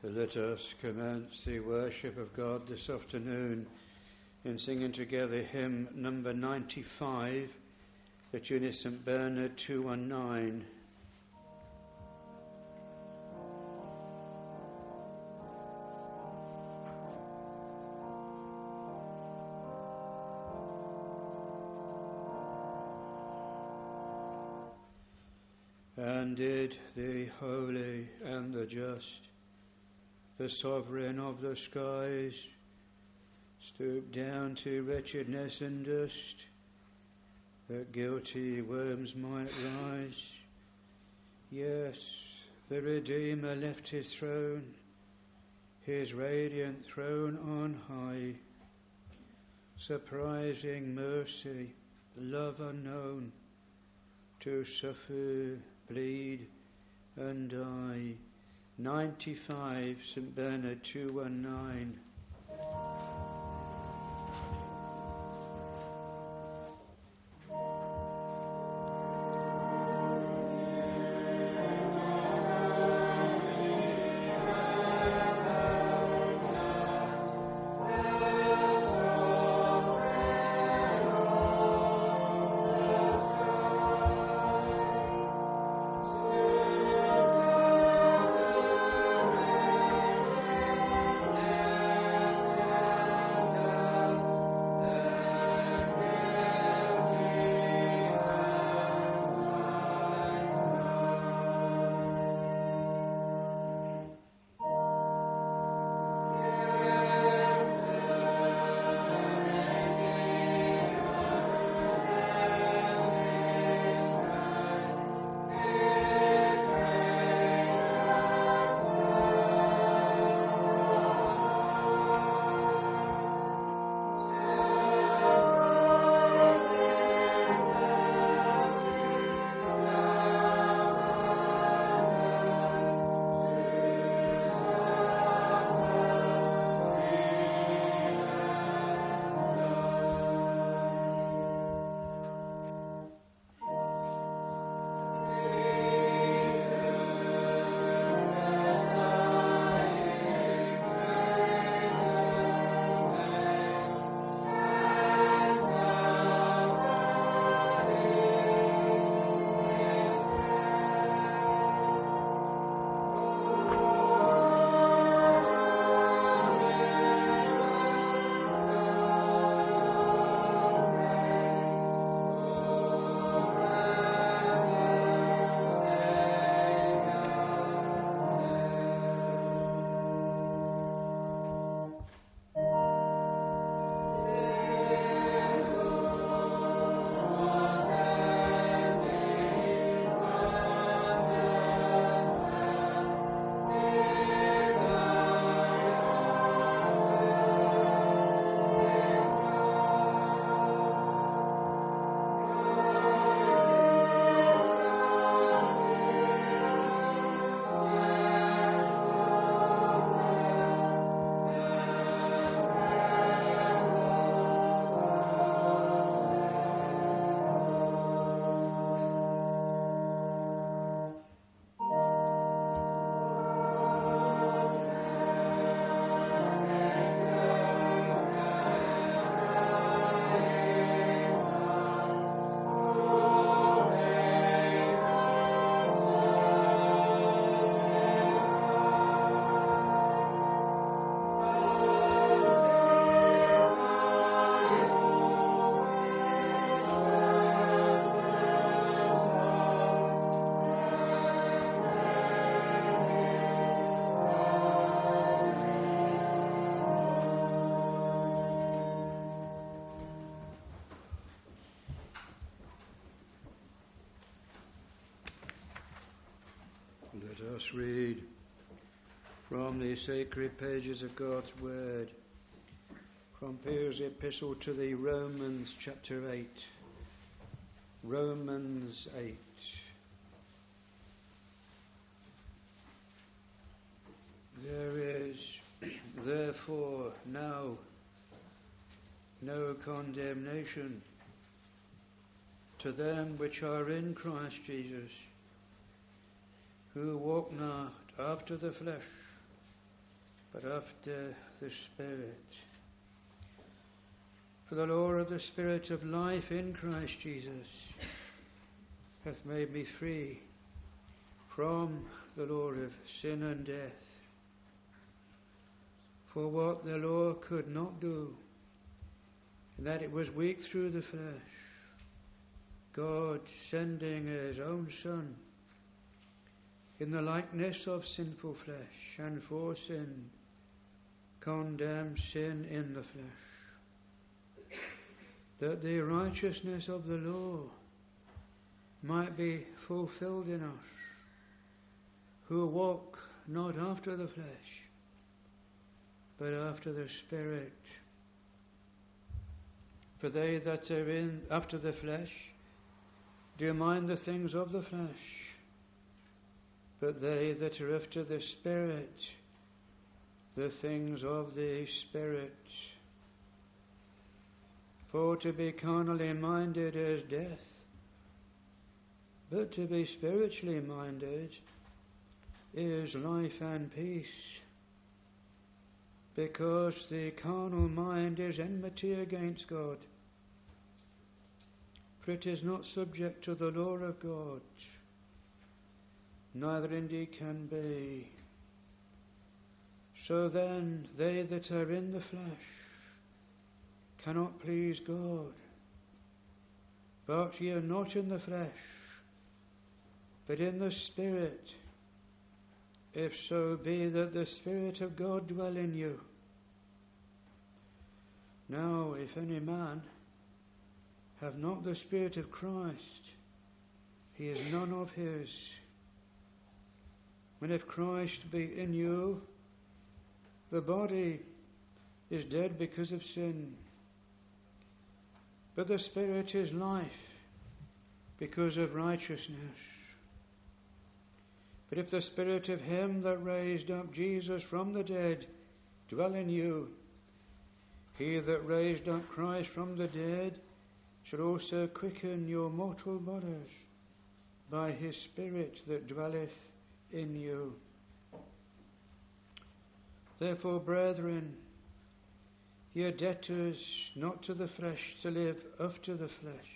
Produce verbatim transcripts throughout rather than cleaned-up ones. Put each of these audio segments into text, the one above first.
Let us commence the worship of God this afternoon in singing together hymn number ninety-five, the tune is Saint Bernard two one nine. And did the holy and the just, the sovereign of the skies, stoop down to wretchedness and dust, that guilty worms might rise? Yes, the Redeemer left his throne, his radiant throne on high, surprising mercy, love unknown, to suffer, bleed and die. ninety-five, Saint Bernard two one nine. Let us read from the sacred pages of God's Word, from Paul's epistle to the Romans, chapter eight. Romans eight. There is therefore now no condemnation to them which are in Christ Jesus, who walk not after the flesh, but after the Spirit. For the law of the Spirit of life in Christ Jesus hath made me free from the law of sin and death. For what the law could not do, in that it was weak through the flesh, God sending his own Son in the likeness of sinful flesh, and for sin condemned sin in the flesh, that the righteousness of the law might be fulfilled in us, who walk not after the flesh, but after the Spirit. For they that are in after the flesh do mind the things of the flesh, but they that are after the Spirit, the things of the Spirit. For to be carnally minded is death, but to be spiritually minded is life and peace. Because the carnal mind is enmity against God, for it is not subject to the law of God, neither indeed can be. So then they that are in the flesh cannot please God. But ye are not in the flesh, but in the Spirit, if so be that the Spirit of God dwell in you. Now, if any man have not the Spirit of Christ, he is none of his. And if Christ be in you, the body is dead because of sin, but the Spirit is life because of righteousness. But if the Spirit of him that raised up Jesus from the dead dwell in you, he that raised up Christ from the dead shall also quicken your mortal bodies by his Spirit that dwelleth in you. Therefore, brethren, ye are debtors not to the flesh to live after the flesh.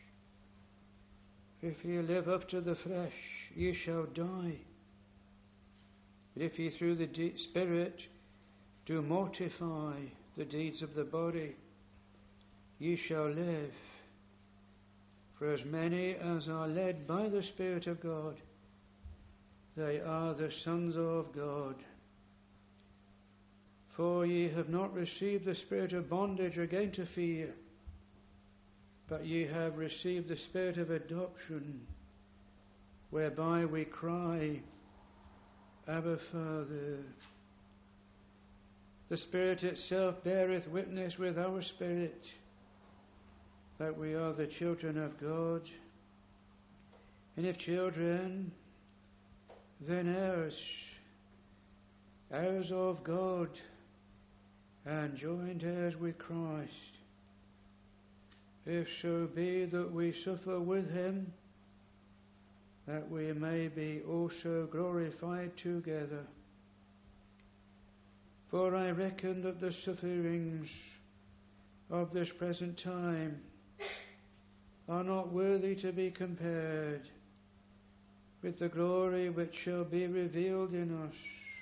If ye live after the flesh, ye shall die. But if ye through the de- Spirit do mortify the deeds of the body, ye shall live. For as many as are led by the Spirit of God, they are the sons of God. For ye have not received the spirit of bondage again to fear, but ye have received the Spirit of adoption, whereby we cry, Abba, Father. The Spirit itself beareth witness with our spirit that we are the children of God. And if children, then heirs, heirs of God, and joint heirs with Christ, if so be that we suffer with him, that we may be also glorified together. For I reckon that the sufferings of this present time are not worthy to be compared with the glory which shall be revealed in us.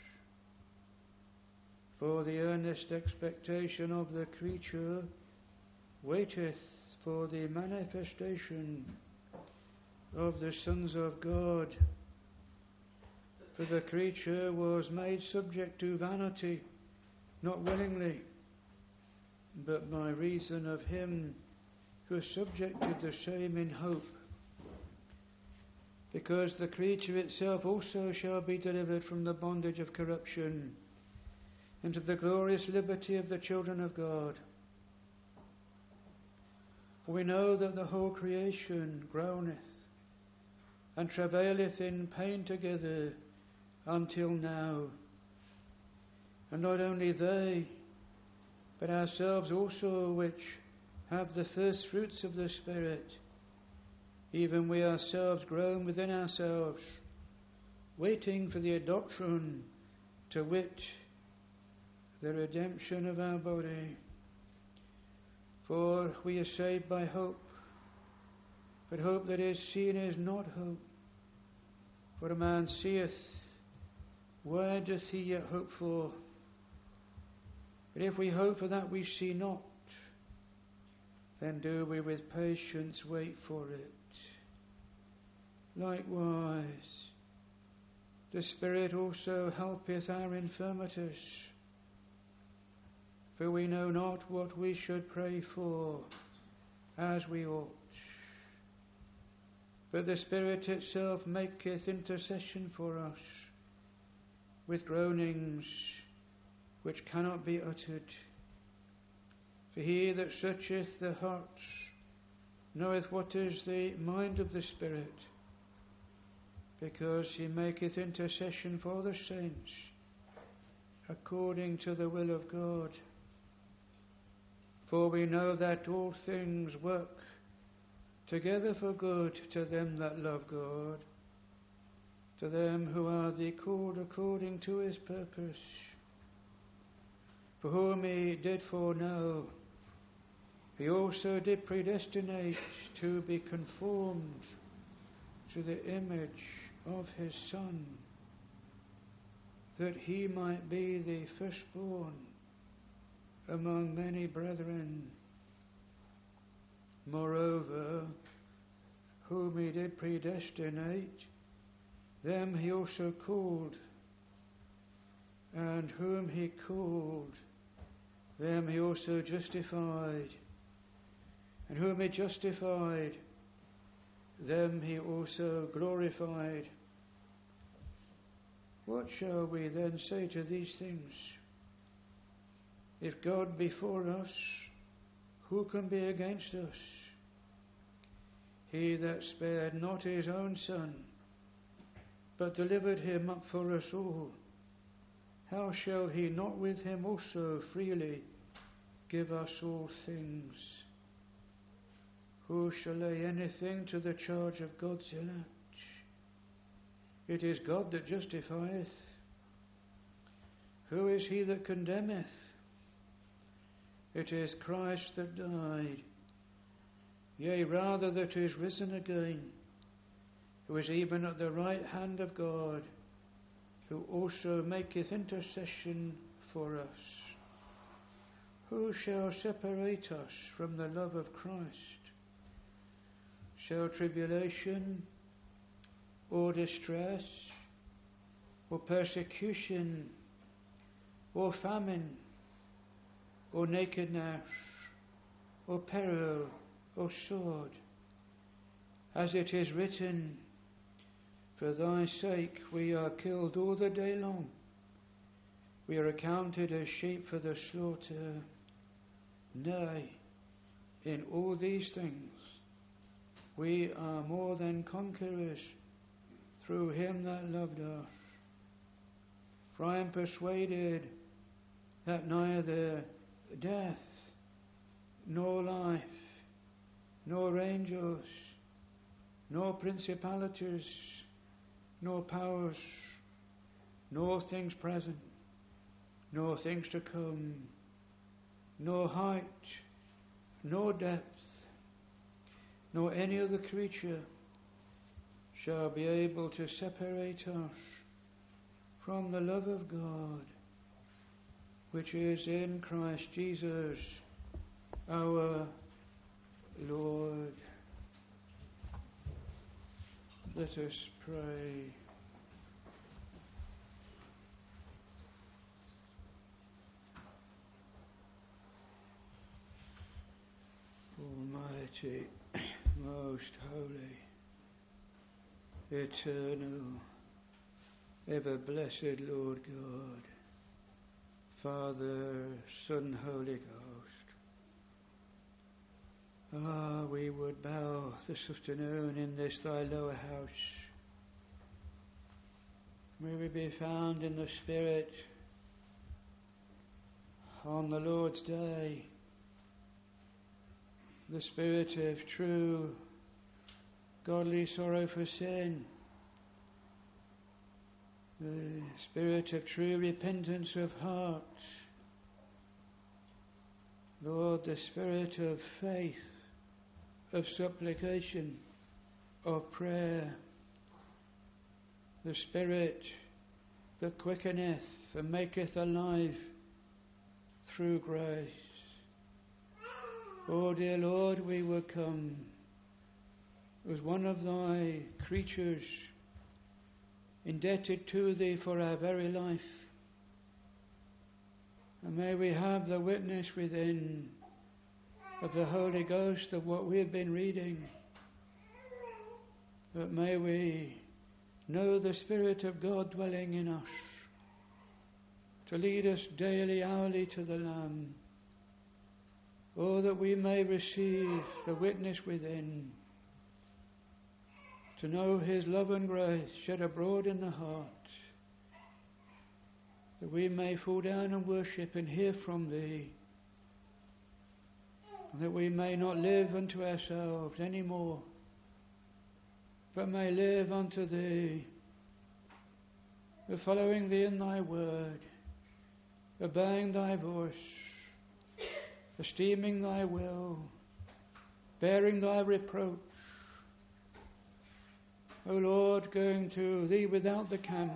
For the earnest expectation of the creature waiteth for the manifestation of the sons of God. For the creature was made subject to vanity, not willingly, but by reason of him who subjected the same in hope. Because the creature itself also shall be delivered from the bondage of corruption into the glorious liberty of the children of God. For we know that the whole creation groaneth and travaileth in pain together until now. And not only they, but ourselves also, which have the first fruits of the Spirit, even we ourselves groan within ourselves, waiting for the adoption, to wit, the redemption of our body. For we are saved by hope, but hope that is seen is not hope. For a man seeth, where doth he yet hope for? But if we hope for that we see not, then do we with patience wait for it. Likewise, the Spirit also helpeth our infirmities, for we know not what we should pray for as we ought. But the Spirit itself maketh intercession for us with groanings which cannot be uttered. For he that searcheth the hearts knoweth what is the mind of the Spirit, because he maketh intercession for the saints according to the will of God. For we know that all things work together for good to them that love God, to them who are the called according to his purpose. For whom he did foreknow, he also did predestinate to be conformed to the image of his Son, that he might be the firstborn among many brethren. Moreover, whom he did predestinate, them he also called, and whom he called, them he also justified, and whom he justified, them he also glorified. What shall we then say to these things? If God be for us, who can be against us? He that spared not his own Son, but delivered him up for us all, how shall he not with him also freely give us all things? Who shall lay anything to the charge of God's elect? It is God that justifieth. Who is he that condemneth? It is Christ that died, yea, rather that is risen again, who is even at the right hand of God, who also maketh intercession for us. Who shall separate us from the love of Christ? Shall tribulation, or distress, or persecution, or famine, or nakedness, or peril, or sword? As it is written, for thy sake we are killed all the day long. We are accounted as sheep for the slaughter. Nay, in all these things we are more than conquerors through him that loved us. For I am persuaded that neither death, nor life, nor angels, nor principalities, nor powers, nor things present, nor things to come, nor height, nor depth, nor any other creature shall be able to separate us from the love of God, which is in Christ Jesus our Lord. Let us pray. Almighty, most holy, eternal, ever blessed Lord God, Father, Son, Holy Ghost. Ah, we would bow this afternoon in this thy lower house. May we be found in the Spirit on the Lord's day, the Spirit of true godly sorrow for sin, the Spirit of true repentance of heart Lord, the spirit of faith, of supplication, of prayer, the Spirit that quickeneth and maketh alive through grace. Oh dear Lord, we will come as one of thy creatures, indebted to thee for our very life. And may we have the witness within of the Holy Ghost of what we have been reading. But may we know the Spirit of God dwelling in us, to lead us daily, hourly to the Lamb. Oh, that we may receive the witness within, to know his love and grace shed abroad in the heart, that we may fall down and worship and hear from thee, and that we may not live unto ourselves any more, but may live unto thee, following thee in thy word, obeying thy voice, esteeming thy will, bearing thy reproach. O Lord, going to thee without the camp,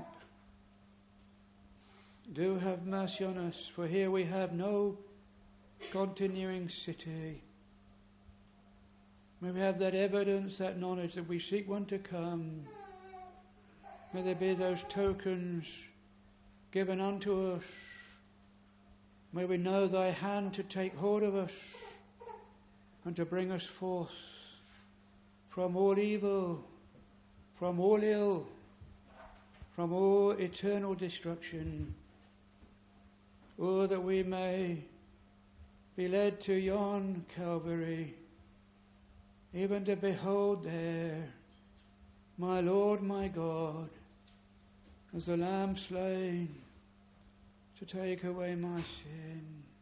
do have mercy on us, for here we have no continuing city. May we have that evidence, that knowledge that we seek one to come. May there be those tokens given unto us. May we know thy hand to take hold of us and to bring us forth from all evil, from all ill, from all eternal destruction. Oh, that we may be led to yon Calvary, even to behold there my Lord, my God, as the Lamb slain to take away my sin.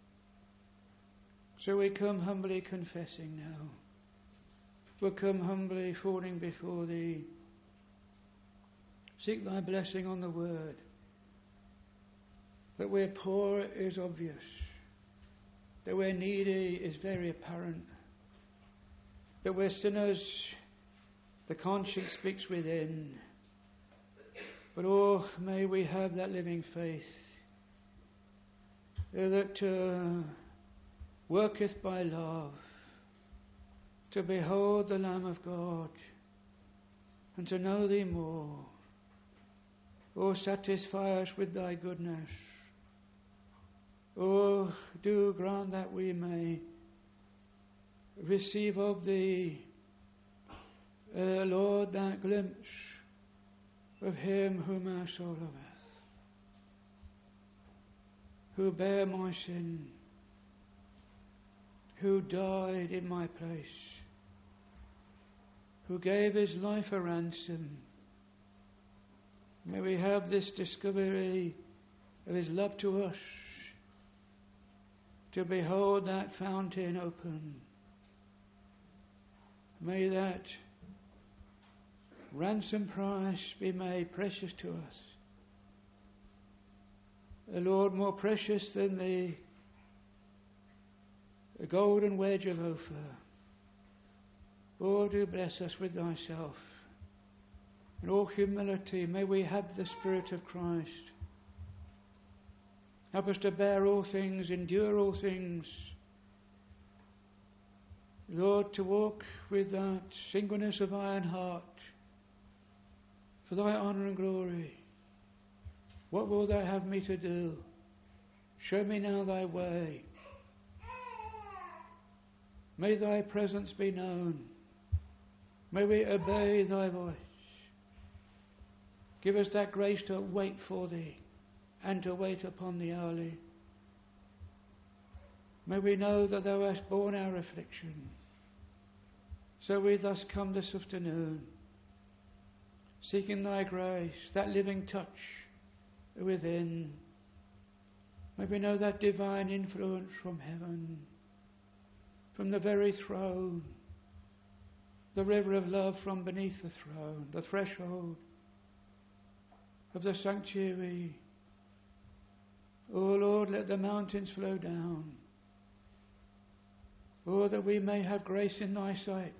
So we come humbly confessing now. We come humbly falling before thee. Seek thy blessing on the word. That we're poor is obvious. That we're needy is very apparent. That we're sinners, the conscience speaks within. But oh, may we have that living faith that uh, worketh by love, to behold the Lamb of God and to know thee more. Oh, satisfy us with thy goodness. Oh, do grant that we may receive of thee, uh, Lord, that glimpse of him whom our soul loveth, who bare my sin, who died in my place, who gave his life a ransom. May we have this discovery of his love to us, to behold that fountain open. May that ransom price be made precious to us. The Lord, more precious than the, the golden wedge of Ophir. Oh, do bless us with thyself. In all humility, may we have the Spirit of Christ. Help us to bear all things, endure all things. Lord, to walk with that singleness of eye and heart, for thy honour and glory. What will thou have me to do? Show me now thy way. May thy presence be known. May we obey thy voice. Give us that grace to wait for thee and to wait upon thee hourly. May we know that thou hast borne our affliction. So we thus come this afternoon, seeking thy grace, that living touch within. May we know that divine influence from heaven, from the very throne, the river of love from beneath the throne, the threshold of the sanctuary. O Lord, let the mountains flow down. Oh, that we may have grace in thy sight.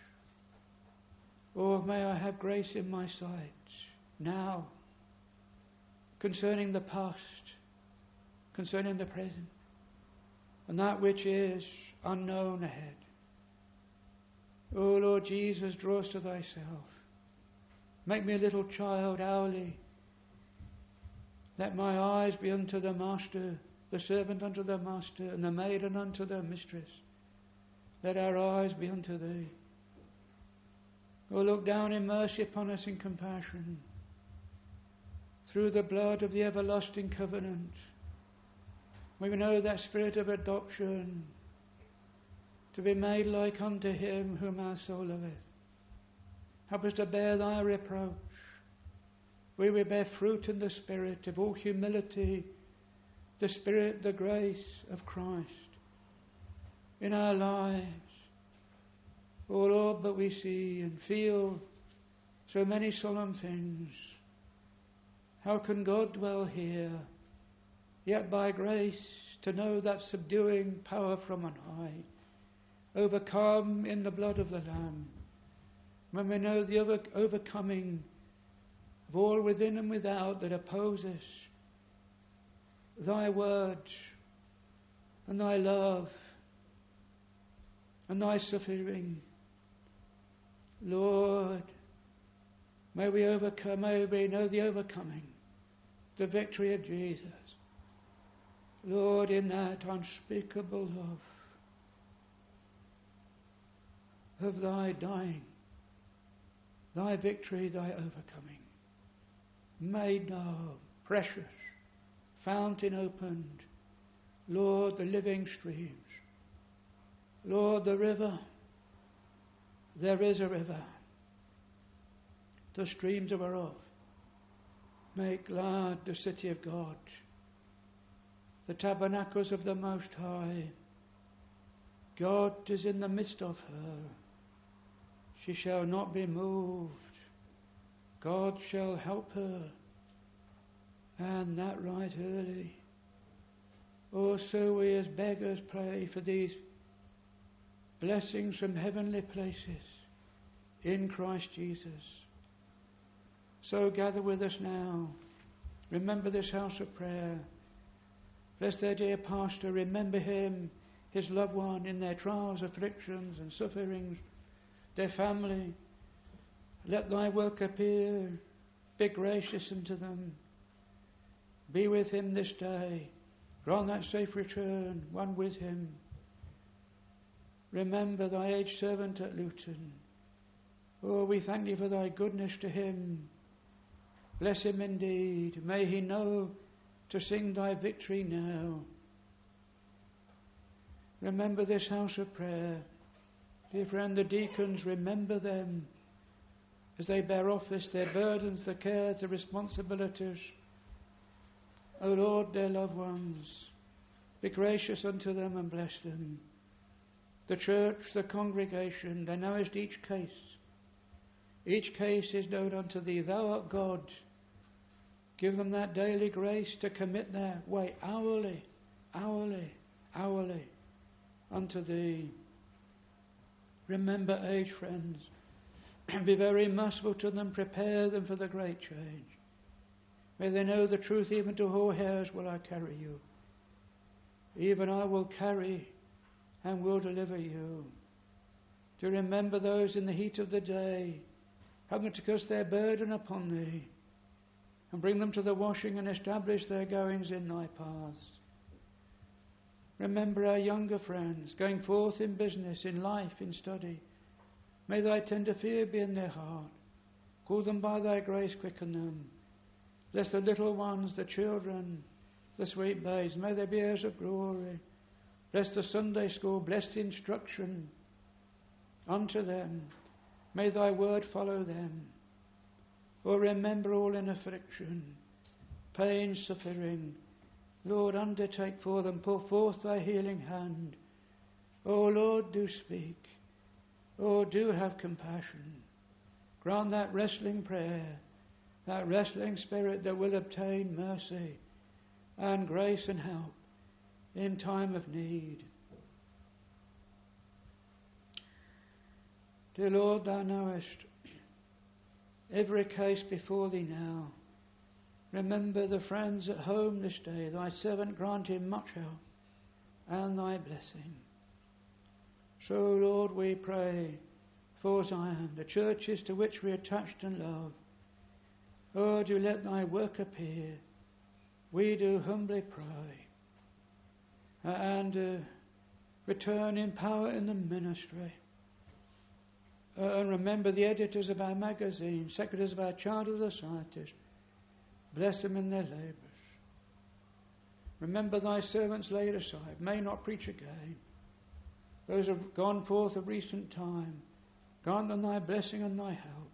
Oh, may I have grace in my sight now, concerning the past, concerning the present, and that which is unknown ahead. Oh, Lord Jesus, draw us to thyself. Make me a little child hourly. Let my eyes be unto the master, the servant unto the master, and the maiden unto the mistress. Let our eyes be unto thee. Oh, look down in mercy upon us in compassion. Through the blood of the everlasting covenant, may we know that spirit of adoption, to be made like unto him whom our soul loveth. Help us to bear thy reproach. We will bear fruit in the spirit of all humility, the spirit, the grace of Christ in our lives. Oh Lord, but we see and feel so many solemn things. How can God dwell here? Yet by grace to know that subduing power from on high, overcome in the blood of the Lamb. When we know the over, overcoming of all within and without that oppose us, thy word and thy love and thy suffering. Lord, may we overcome, may we know the overcoming, the victory of Jesus. Lord, in that unspeakable love of thy dying, thy victory, thy overcoming, made known, precious, fountain opened, Lord, the living streams, Lord, the river, there is a river, the streams whereof make glad the city of God, the tabernacles of the Most High. God is in the midst of her. She shall not be moved. God shall help her, and that right early. Oh, so we as beggars pray for these blessings from heavenly places in Christ Jesus. So gather with us now. Remember this house of prayer. Bless their dear pastor. Remember him, his loved one, in their trials, afflictions and sufferings, their family. Let thy work appear. Be gracious unto them. Be with him this day. Grant that safe return, one with him. Remember thy aged servant at Luton. Oh, we thank thee for thy goodness to him. Bless him indeed. May he know to sing thy victory now. Remember this house of prayer. Dear friend, the deacons, remember them as they bear office, their burdens, the cares, the responsibilities. O Lord, their loved ones, be gracious unto them and bless them. The church, the congregation, thou knowest each case. Each case is known unto thee. Thou art God. Give them that daily grace to commit their way hourly, hourly, hourly unto thee. Remember aged friends. Be very merciful to them. Prepare them for the great change. May they know the truth. Even to whole hairs will I carry you. Even I will carry and will deliver you. To remember those in the heat of the day. Help them to cast their burden upon thee, and bring them to the washing and establish their goings in thy paths. Remember our younger friends going forth in business, in life, in study. May thy tender fear be in their heart. Call them by thy grace, quicken them. Bless the little ones, the children, the sweet babes. May they be heirs of glory. Bless the Sunday school. Bless the instruction unto them. May thy word follow them. Oh, remember all in affliction, pain, suffering. Lord, undertake for them. Pour forth thy healing hand. Oh, Lord, do speak. Oh, do have compassion. Grant that wrestling prayer, that wrestling spirit that will obtain mercy and grace and help in time of need. Dear Lord, thou knowest every case before thee now. Remember the friends at home this day. Thy servant grant him much help and thy blessing. So, Lord, we pray for Zion, the churches to which we are attached and love. Oh, do let thy work appear. We do humbly pray. And uh, return in power in the ministry. Uh, and remember the editors of our magazine, secretaries of our charter societies. Bless them in their labours. Remember thy servants laid aside, may not preach again. Those who have gone forth of recent time, grant them thy blessing and thy help.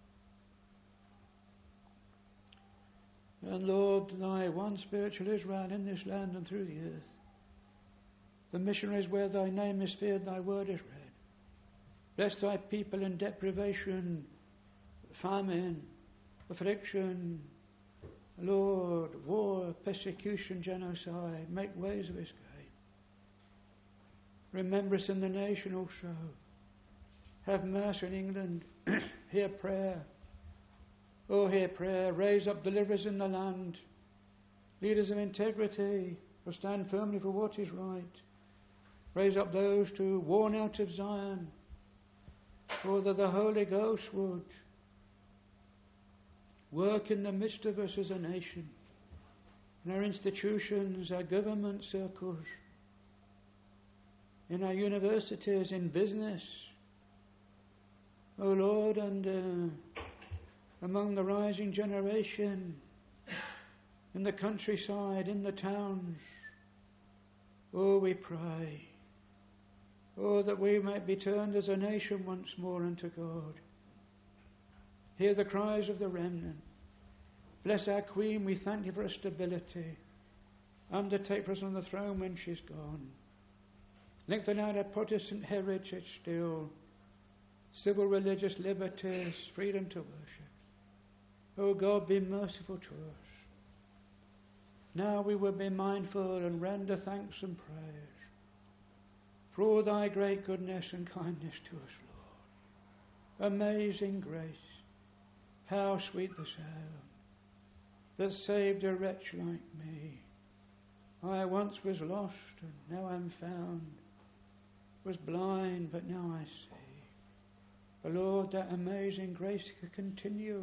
And Lord, thy one spiritual Israel in this land and through the earth. The missionaries where thy name is feared, thy word is read. Bless thy people in deprivation, famine, affliction, Lord, war, persecution, genocide. Make ways of escape. Remember us in the nation also. Have mercy in England. Hear prayer. Oh, hear prayer. Raise up deliverers in the land. Leaders of integrity who stand firmly for what is right. Raise up those to warn out of Zion. Oh, that the Holy Ghost would work in the midst of us as a nation, in our institutions, our government circles, in our universities, in business. Oh Lord, and uh, among the rising generation, in the countryside, in the towns. Oh, we pray. Oh, that we might be turned as a nation once more unto God. Hear the cries of the remnant. Bless our Queen. We thank you for her stability. Undertake for us on the throne when she's gone. Lengthen out our Protestant heritage still. Civil religious liberties, freedom to worship. Oh God, be merciful to us. Now we will be mindful and render thanks and prayers for all thy great goodness and kindness to us, Lord. Amazing grace. How sweet the sound that saved a wretch like me. I once was lost and now am found, was blind but now I see. But Lord, that amazing grace can continue.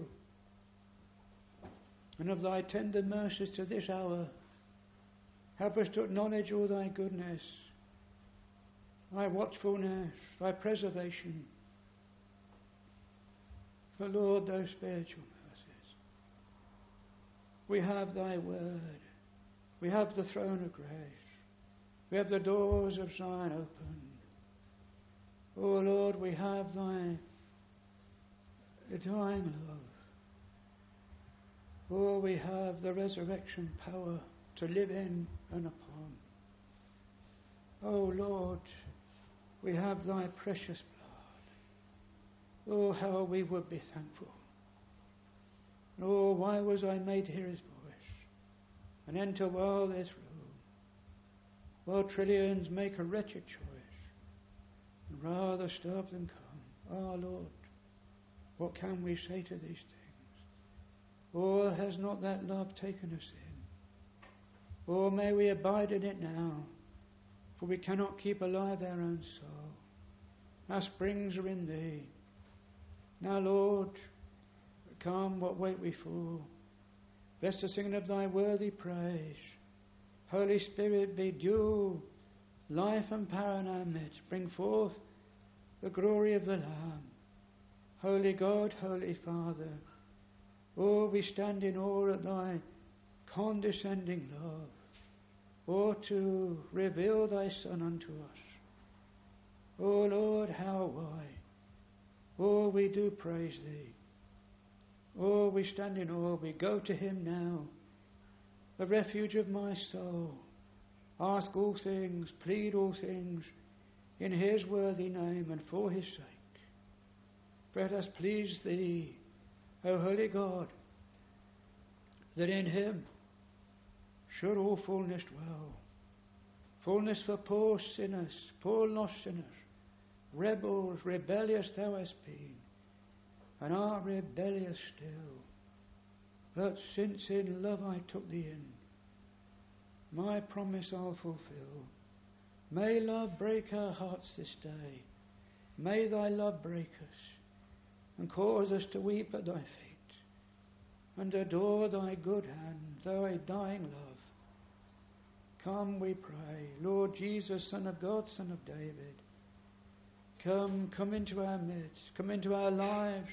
And of thy tender mercies to this hour, help us to acknowledge all thy goodness, thy watchfulness, thy preservation. For Lord, those spiritual mercies. We have thy word. We have the throne of grace. We have the doors of Zion open. Oh Lord, we have thy dying love. Oh, we have the resurrection power to live in and upon. Oh Lord, we have thy precious blood. Oh, how we would be thankful. Oh, why was I made to hear his voice and enter while there's room, while trillions make a wretched choice and rather starve than come. Ah, Lord, what can we say to these things? Oh, has not that love taken us in? Oh, may we abide in it now, for we cannot keep alive our own soul. Our springs are in thee. Now, Lord, come, what wait we for? Bless the singing of thy worthy praise. Holy Spirit, be due life and power in our midst. Bring forth the glory of the Lamb. Holy God, Holy Father, oh, we stand in awe at thy condescending love. Oh, to reveal thy Son unto us. Oh, Lord, how wide. Oh, we do praise thee. Oh, we stand in awe. We go to him now, the refuge of my soul. Ask all things, plead all things, in his worthy name and for his sake. Let us please thee, O holy God, that in him should all fullness dwell. Fullness for poor sinners, poor lost sinners, rebels, rebellious thou hast been, and art rebellious still. But since in love I took thee in, my promise I'll fulfill. May love break our hearts this day. May thy love break us, and cause us to weep at thy feet, and adore thy good hand, thy dying love. Come, we pray, Lord Jesus, Son of God, Son of David. Come, come into our midst, come into our lives.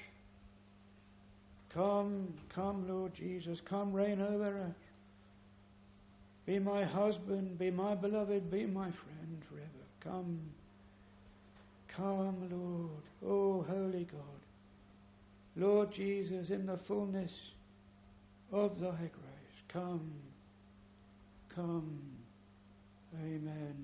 Come, come, Lord Jesus, come reign over us. Be my husband, be my beloved, be my friend forever. Come, come, Lord, oh holy God. Lord Jesus, in the fullness of thy grace, come, come, amen.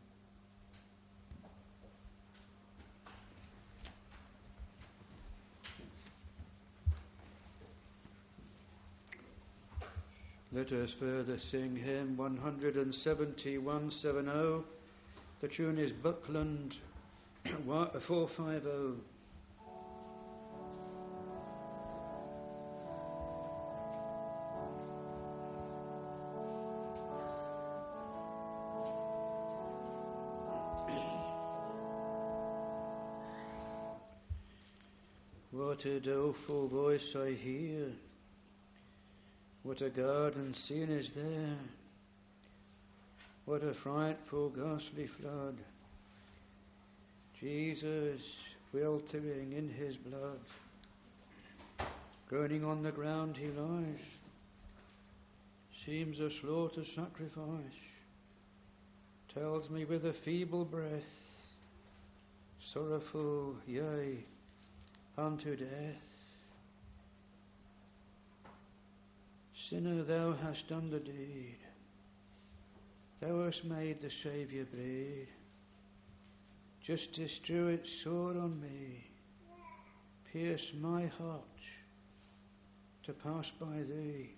Let us further sing hymn one seventy, one seventy. The tune is Buckland four fifty. What a doleful voice I hear, what a garden scene is there, what a frightful ghastly flood, Jesus weltering in his blood, groaning on the ground he lies, seems a slaughter sacrifice, tells me with a feeble breath, sorrowful, yea, unto death. Sinner, thou hast done the deed, thou hast made the Saviour bleed. Justice drew its sword on me, pierced my heart to pass by thee.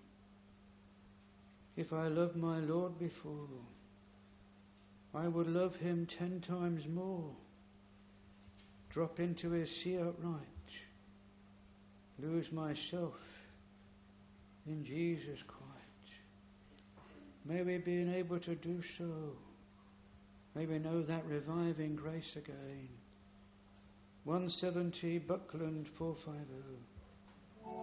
If I loved my Lord before, I would love him ten times more. Drop into his sea outright, lose myself in Jesus Christ. May we be able to do so. May we know that reviving grace again. one seventy, Buckland four fifty.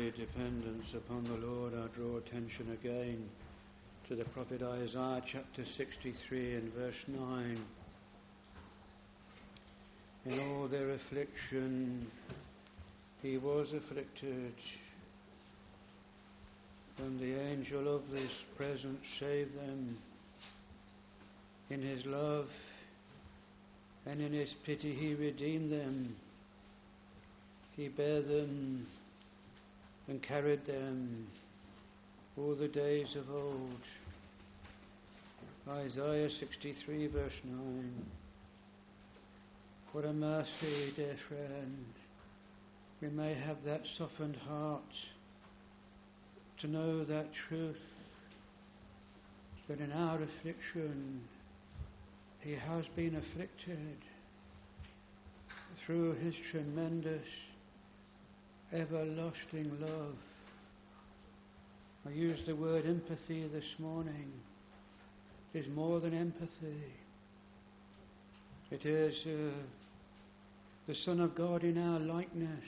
complete dependence upon the Lord, I draw attention again to the prophet Isaiah chapter sixty-three and verse nine. In all their affliction he was afflicted, and the angel of this presence saved them. In his love and in his pity he redeemed them. He bare them and carried them all the days of old. Isaiah sixty-three verse nine. What a mercy, dear friend, we may have that softened heart to know that truth, that in our affliction he has been afflicted through his tremendous, everlasting love. I used the word empathy this morning. It is more than empathy. It is uh, the Son of God in our likeness,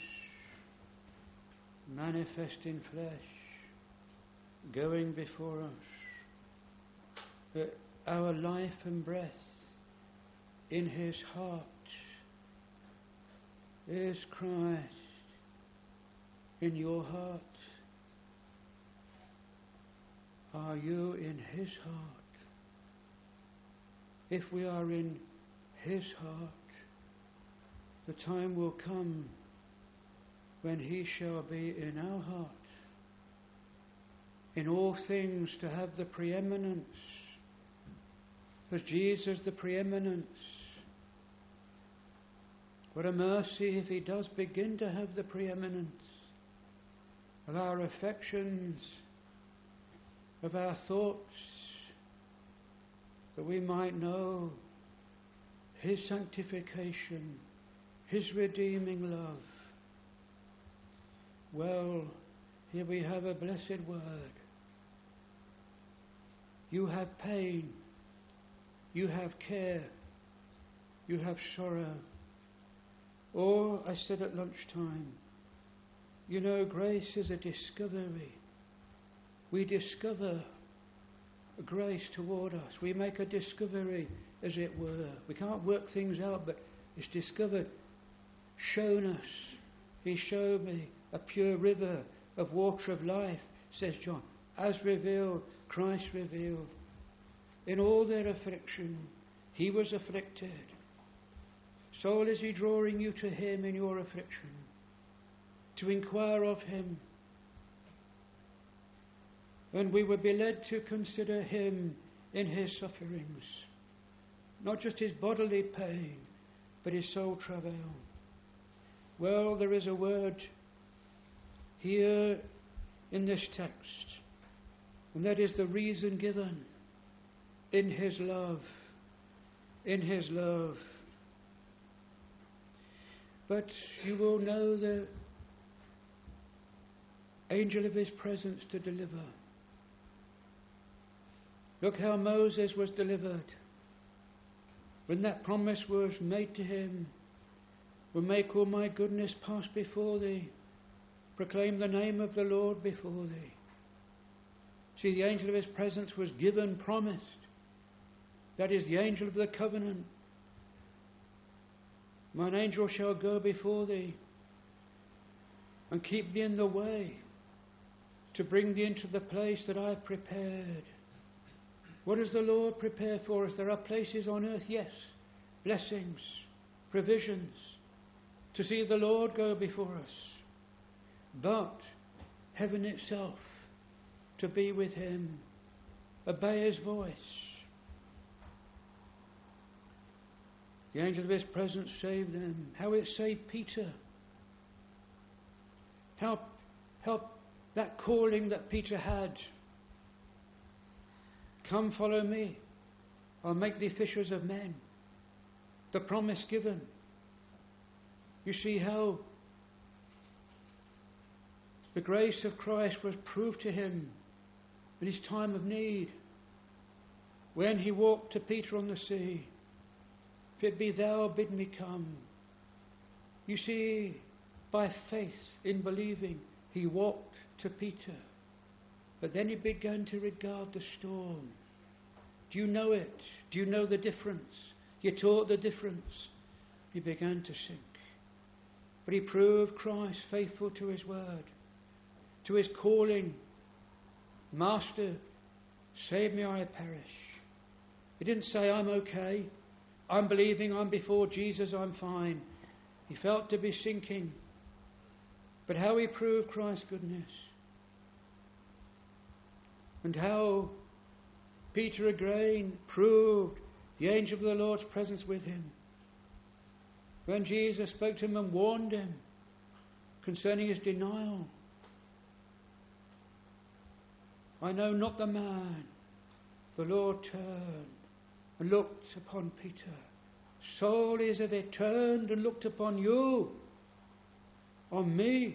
manifest in flesh, going before us. Uh, our life and breath in his heart is Christ. In your heart, are you in his heart? If we are in his heart, the time will come when he shall be in our heart. In all things to have the preeminence. Was Jesus the preeminence? What a mercy if he does begin to have the preeminence of our affections, of our thoughts, that we might know his sanctification, his redeeming love. Well, here we have a blessed word. You have pain, you have care, you have sorrow. Or, I said at lunchtime, you know, grace is a discovery. We discover grace toward us. We make a discovery, as it were. We can't work things out, but it's discovered, shown us. He showed me a pure river of water of life, says John, as revealed, Christ revealed. In all their affliction, he was afflicted. Soul, is he drawing you to him in your affliction? To inquire of him. And we will be led to consider him in his sufferings. Not just his bodily pain, but his soul travail. Well, there is a word here in this text, and that is the reason given in his love. In his love. But you will know the angel of his presence to deliver. Look how Moses was delivered. When that promise was made to him, will make all my goodness pass before thee. Proclaim the name of the Lord before thee. See, the angel of his presence was given, promised. That is the angel of the covenant. Mine angel shall go before thee and keep thee in the way to bring thee into the place that I have prepared. What does the Lord prepare for us? There are places on earth, yes, blessings, provisions, to see the Lord go before us. But heaven itself, to be with him, obey his voice. The angel of his presence saved them. How it saved Peter. How, how that calling that Peter had. Come, follow me. I'll make thee fishers of men. The promise given. You see how the grace of Christ was proved to him in his time of need. When he walked to Peter on the sea. If it be thou, bid me come. You see, by faith in believing, He walked to Peter, but then he began to regard the storm. Do you know it? Do you know the difference? You taught the difference. He began to sink. But he proved Christ faithful to his word, to his calling. Master, save me or I perish. He didn't say, I'm okay. I'm believing, I'm before Jesus, I'm fine. He felt to be sinking. But how he proved Christ's goodness. And how Peter again proved the angel of the Lord's presence with him. When Jesus spoke to him and warned him concerning his denial. I know not the man. The Lord turned and looked upon Peter. Soul is of it, turned and looked upon you, on me,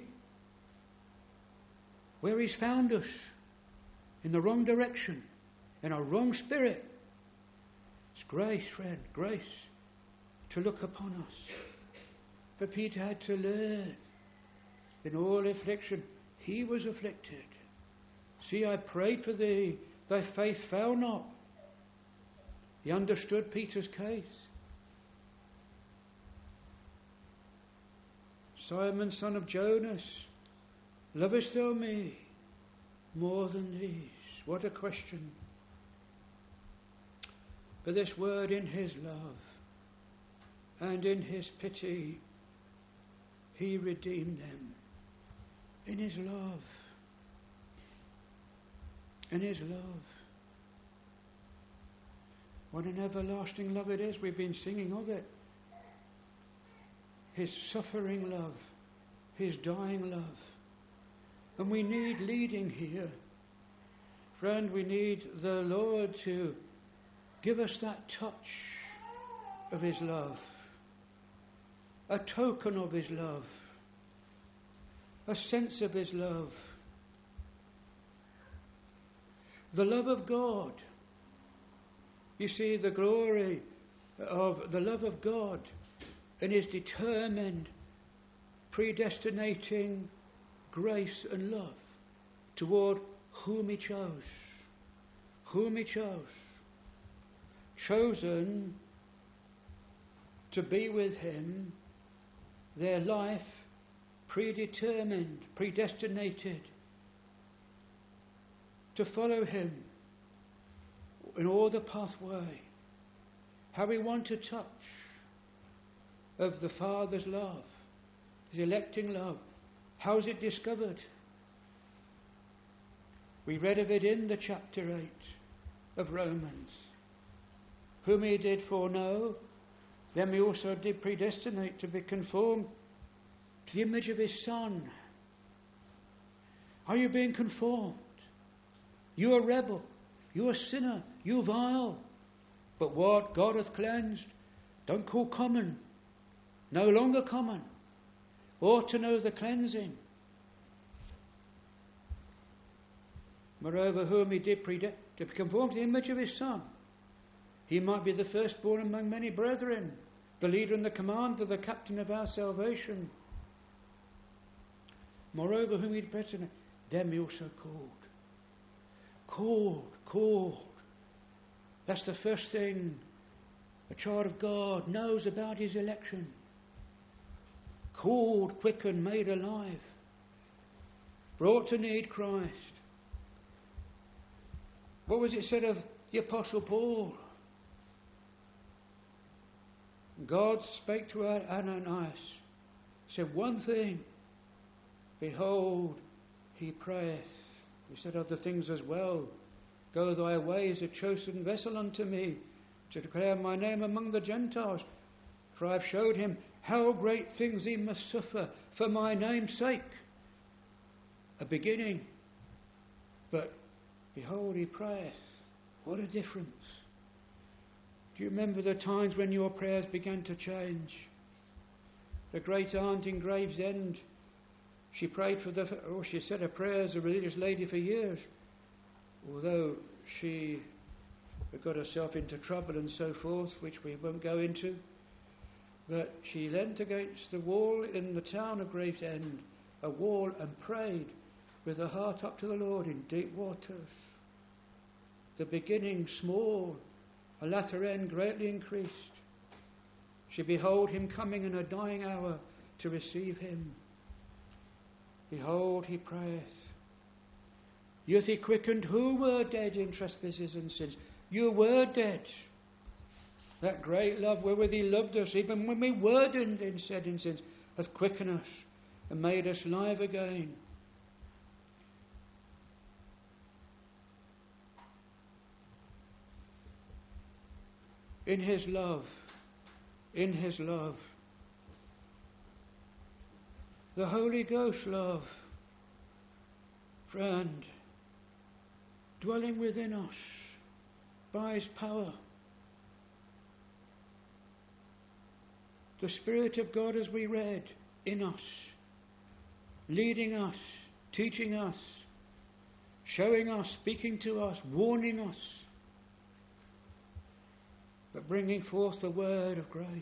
where he's found us, in the wrong direction, in a wrong spirit. It's grace, friend, grace, to look upon us. But Peter had to learn, in all affliction, he was afflicted. See, I prayed for thee, thy faith fail not. He understood Peter's case. Simon, son of Jonas, lovest thou me more than these? What a question. But this word, in his love and in his pity, he redeemed them. In his love. In his love. What an everlasting love it is. We've been singing of it. His suffering love. His dying love. And we need leading here. Friend, we need the Lord to give us that touch of his love. A token of his love. A sense of his love. The love of God. You see, the glory of the love of God and his determined, predestinating grace and love toward whom he chose. Whom he chose. Chosen to be with him, their life predetermined, predestinated to follow him in all the pathway. How we want a touch of the Father's love, his electing love. How is it discovered? We read of it in the chapter eight of Romans. Whom he did foreknow, them he also did predestinate to be conformed to the image of his Son. Are you being conformed? You are a rebel. You are a sinner. You are vile. But what God hath cleansed, don't call common. No longer common. Ought to know the cleansing. Moreover, whom he did predestinate to be conformed to the image of his Son. He might be the firstborn among many brethren, the leader and the commander, the captain of our salvation. Moreover, whom he did predestinate, them he also called. Called, called. That's the first thing a child of God knows about his election. Called, quickened, made alive. Brought to need Christ. What was it said of the Apostle Paul? God spake to Ananias, said one thing, behold, he prayeth. He said other things as well. Go thy way as a chosen vessel unto me, to declare my name among the Gentiles. For I have showed him how great things he must suffer for my name's sake. A beginning. But behold, he prayeth. What a difference. Do you remember the times when your prayers began to change? The great aunt in Gravesend, she prayed for the, or she said her prayers, a religious lady for years. Although she got herself into trouble and so forth, which we won't go into. But she leant against the wall in the town of Gravesend a wall and prayed with her heart up to the Lord in deep waters. The beginning small, a latter end greatly increased. She behold him coming in a dying hour to receive him. Behold, he prayeth. You he quickened who were dead in trespasses and sins. You were dead. That great love wherewith he loved us, even when we were dead in sins, hath quickened us and made us live again. In his love, in his love, the Holy Ghost love, friend, dwelling within us by his power. The Spirit of God, as we read, in us, leading us, teaching us, showing us, speaking to us, warning us, but bringing forth the word of grace.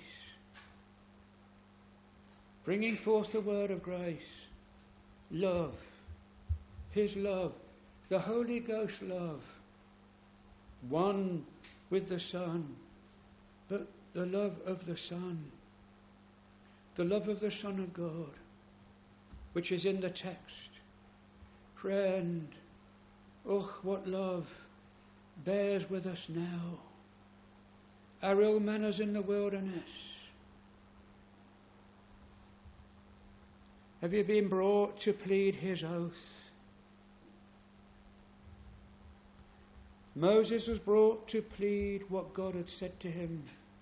Bringing forth the word of grace. Love. His love. The Holy Ghost love. One with the Son. But the love of the Son. The love of the Son of God, which is in the text. Friend, oh, what love bears with us now. Our ill manners in the wilderness. Have you been brought to plead his oath? Moses was brought to plead what God had said to him.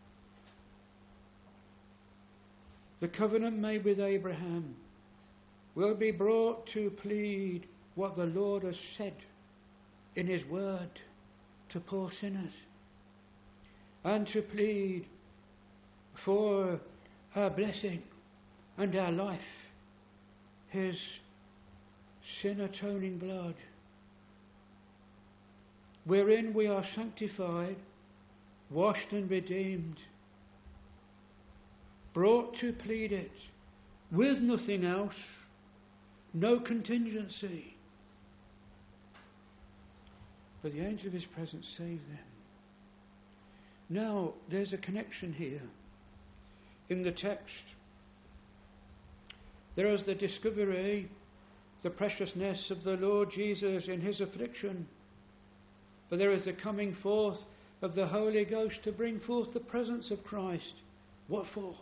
The covenant made with Abraham will be brought to plead what the Lord has said in his word to poor sinners, and to plead for our blessing and our life, his sin-atoning blood, wherein we are sanctified, washed and redeemed, brought to plead it with nothing else, no contingency. But the angel of his presence saved them. Now, there's a connection here. In the text, there is the discovery, the preciousness of the Lord Jesus in his affliction. But there is the coming forth of the Holy Ghost to bring forth the presence of Christ. What for?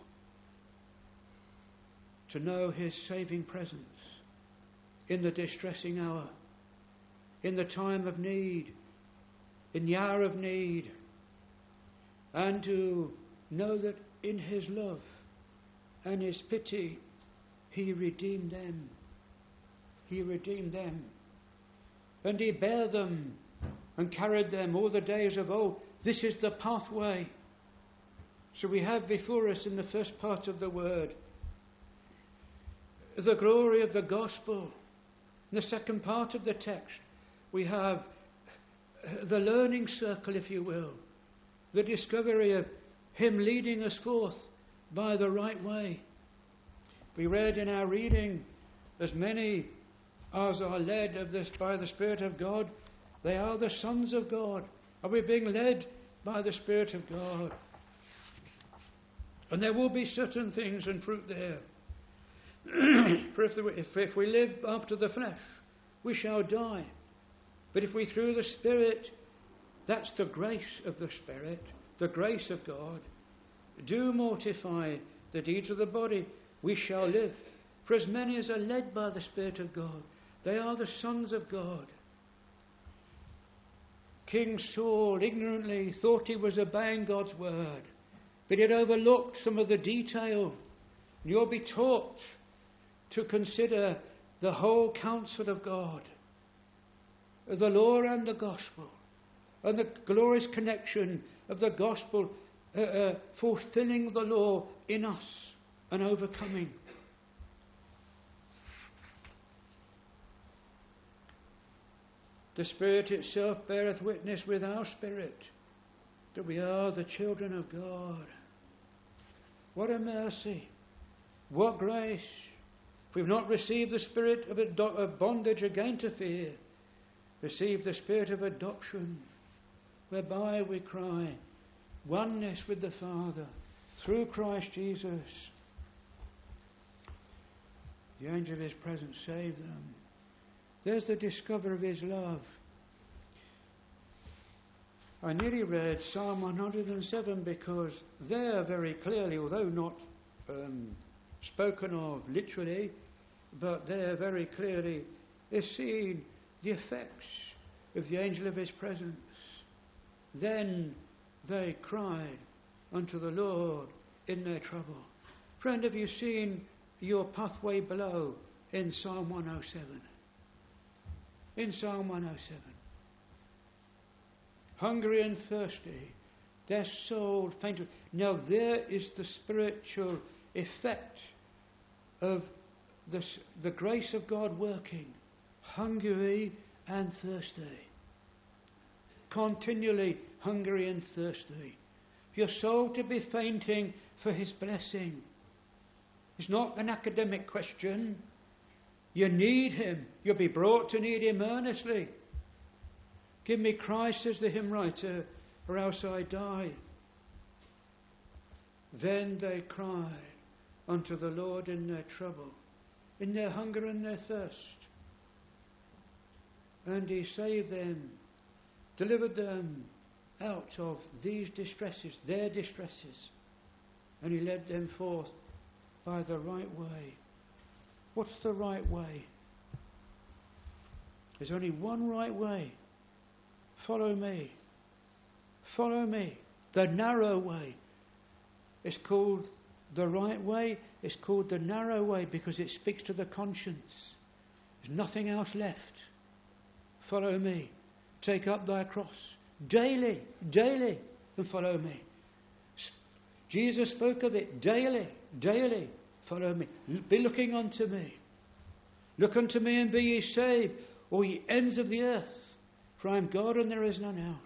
To know his saving presence in the distressing hour, in the time of need, in the hour of need, and to know that in his love and his pity he redeemed them. He redeemed them. And he bare them and carried them all the days of old. This is the pathway. So we have before us in the first part of the word the glory of the gospel. In the second part of the text we have the learning circle, if you will, the discovery of him leading us forth by the right way. We read in our reading, as many as are led of this by the Spirit of God, they are the sons of God. Are we being led by the Spirit of God? And there will be certain things and fruit there. For if, the, if, if we live after the flesh, we shall die. But if we through the Spirit, that's the grace of the Spirit, the grace of God, do mortify the deeds of the body, we shall live. For as many as are led by the Spirit of God, they are the sons of God. King Saul ignorantly thought he was obeying God's word, but he had overlooked some of the detail. You'll be taught to consider the whole counsel of God, the law and the gospel, and the glorious connection of the gospel uh, uh, fulfilling the law in us and overcoming. The Spirit itself beareth witness with our spirit that we are the children of God. What a mercy, what grace, If we've not received the spirit of, ado- of bondage again to fear, receive the spirit of adoption, whereby we cry, oneness with the Father, through Christ Jesus. The angel of his presence saved them. There's the discovery of his love. I nearly read Psalm one hundred seven because there very clearly, although not um, spoken of literally, but there very clearly is seen the effects of the angel of his presence. Then they cried unto the Lord in their trouble. Friend, have you seen your pathway below in Psalm one oh seven? In Psalm one oh seven. Hungry and thirsty, their soul fainted. Now there is the spiritual effect of the, the grace of God working. Hungry and thirsty. Continually hungry and thirsty. For your soul to be fainting for his blessing. It's not an academic question. You need him. You'll be brought to need him earnestly. Give me Christ, says the hymn writer, or else I die. Then they cried unto the Lord in their trouble, in their hunger and their thirst. And he saved them, delivered them out of these distresses, their distresses. And he led them forth by the right way. What's the right way? There's only one right way. Follow me. Follow me. The narrow way. It's called the right way. It's called the narrow way because it speaks to the conscience. There's nothing else left. Follow me. Take up thy cross. Daily, daily, and follow me. Jesus spoke of it. Daily, daily, follow me. Be looking unto me. Look unto me and be ye saved, all ye ends of the earth. For I am God and there is none else.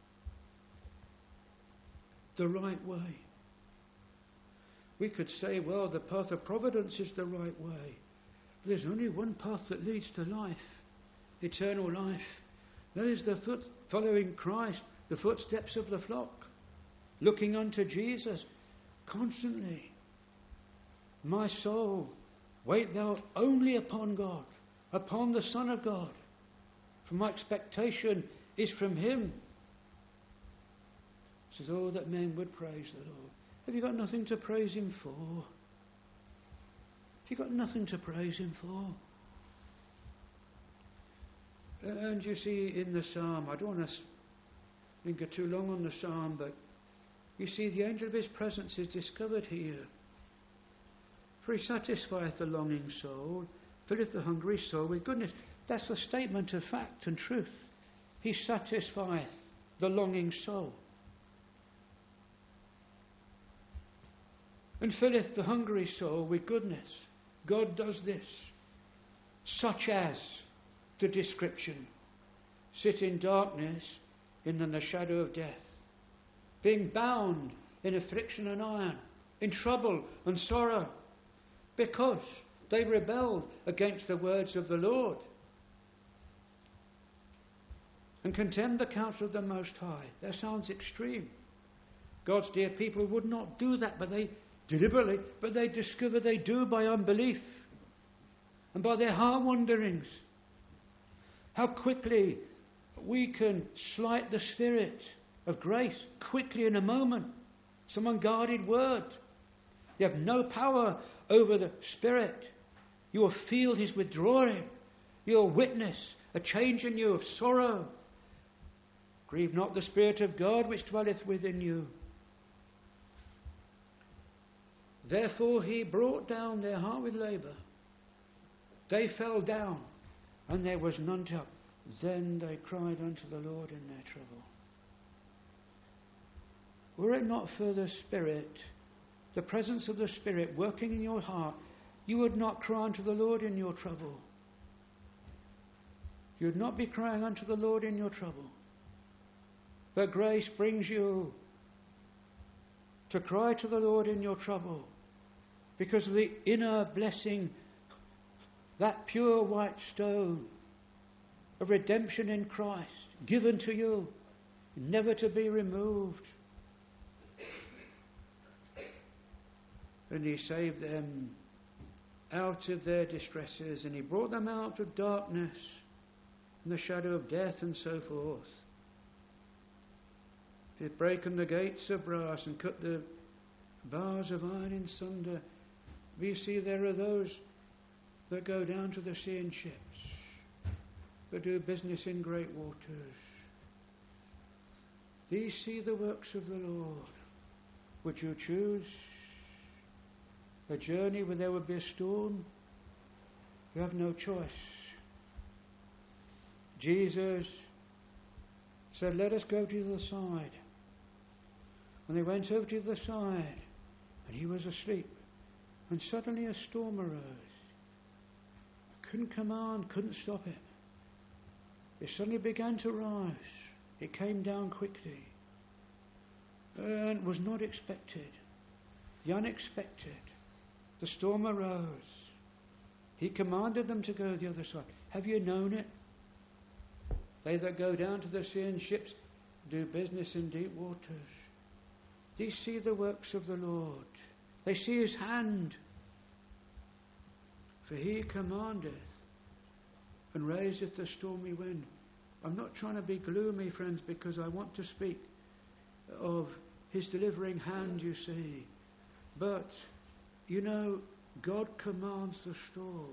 The right way. We could say, well, the path of providence is the right way. But there's only one path that leads to life. Eternal life. That is the foot following Christ, the footsteps of the flock. Looking unto Jesus constantly. My soul, wait thou only upon God, upon the Son of God. For my expectation is from him. It says, oh, that men would praise the Lord. Have you got nothing to praise him for? Have you got nothing to praise him for? And you see in the psalm, I don't want to linger too long on the psalm, but you see the angel of his presence is discovered here. For he satisfieth the longing soul, filleth the hungry soul with goodness. That's a statement of fact and truth. He satisfieth the longing soul. And filleth the hungry soul with goodness. God does this. Such as the description. Sit in darkness in the shadow of death. Being bound in affliction and iron. In trouble and sorrow. Because they rebelled against the words of the Lord. And contemned the counsel of the Most High. That sounds extreme. God's dear people would not do that, but they deliberately, but they discover they do by unbelief and by their heart wanderings. How quickly we can slight the spirit of grace, quickly in a moment. Some unguarded word. You have no power over the spirit. You will feel his withdrawing. You will witness a change in you of sorrow. Grieve not the Spirit of God which dwelleth within you. Therefore he brought down their heart with labour. They fell down, and there was none to help. Then they cried unto the Lord in their trouble. Were it not for the Spirit, the presence of the Spirit working in your heart, you would not cry unto the Lord in your trouble. You would not be crying unto the Lord in your trouble. But grace brings you to cry to the Lord in your trouble because of the inner blessing that pure white stone of redemption in Christ, given to you, never to be removed. And he saved them out of their distresses, and he brought them out of darkness and the shadow of death and so forth. He had broken the gates of brass and cut the bars of iron in sunder. We see there are those that go down to the sea in ships, that do business in great waters. These see the works of the Lord. Would you choose a journey where there would be a storm? You have no choice. Jesus said, let us go to the side. And they went over to the side, and he was asleep. And suddenly a storm arose. Couldn't command, couldn't stop it. It suddenly began to rise. It came down quickly. And was not expected. The unexpected. The storm arose. He commanded them to go to the other side. Have you known it? They that go down to the sea in ships do business in deep waters. They see the works of the Lord. They see his hand. For he commandeth and raiseth the stormy wind. I'm not trying to be gloomy, friends, because I want to speak of his delivering hand, you see. But, you know, God commands the storm.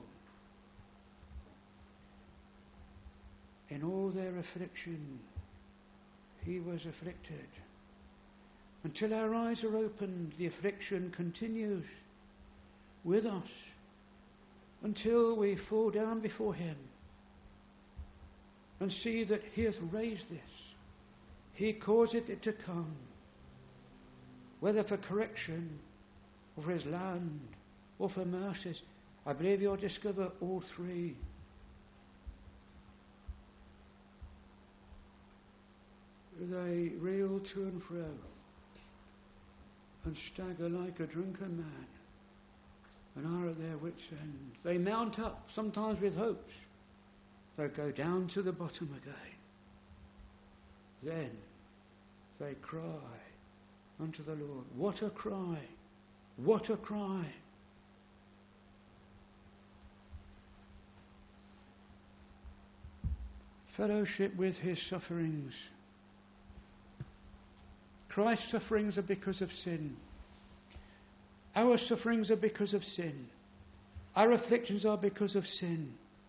In all their affliction, he was afflicted. Until our eyes are opened, the affliction continues with us until we fall down before him and see that he hath raised this. He causeth it to come, whether for correction or for his land or for mercies. I believe you'll discover all three. They reel to and fro and stagger like a drunken man and are at their wits' end. They mount up, sometimes with hopes. They go down to the bottom again. Then they cry unto the Lord. What a cry! What a cry! Fellowship with his sufferings. Christ's sufferings are because of sin. Our sufferings are because of sin. Our afflictions are because of sin.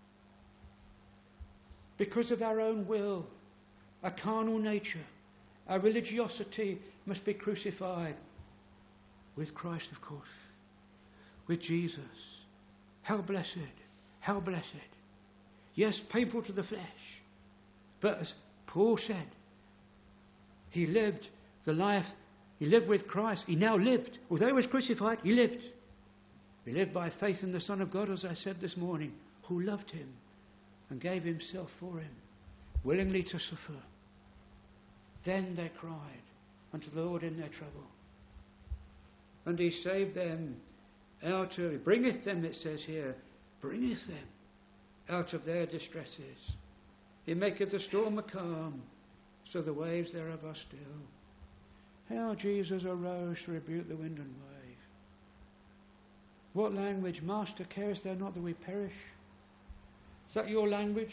Because of our own will, our carnal nature, our religiosity must be crucified with Christ, of course, with Jesus. How blessed, how blessed. Yes, painful to the flesh, but as Paul said, he lived the life, he lived with Christ. He now lived. Although he was crucified, he lived. He lived by faith in the Son of God, as I said this morning, who loved him and gave himself for him, willingly to suffer. Then they cried unto the Lord in their trouble. And he saved them out of, bringeth them, it says here, bringeth them out of their distresses. He maketh the storm a calm, so the waves thereof are still. How Jesus arose to rebuke the wind and wave. What language? Master, carest thou not that we perish? Is that your language?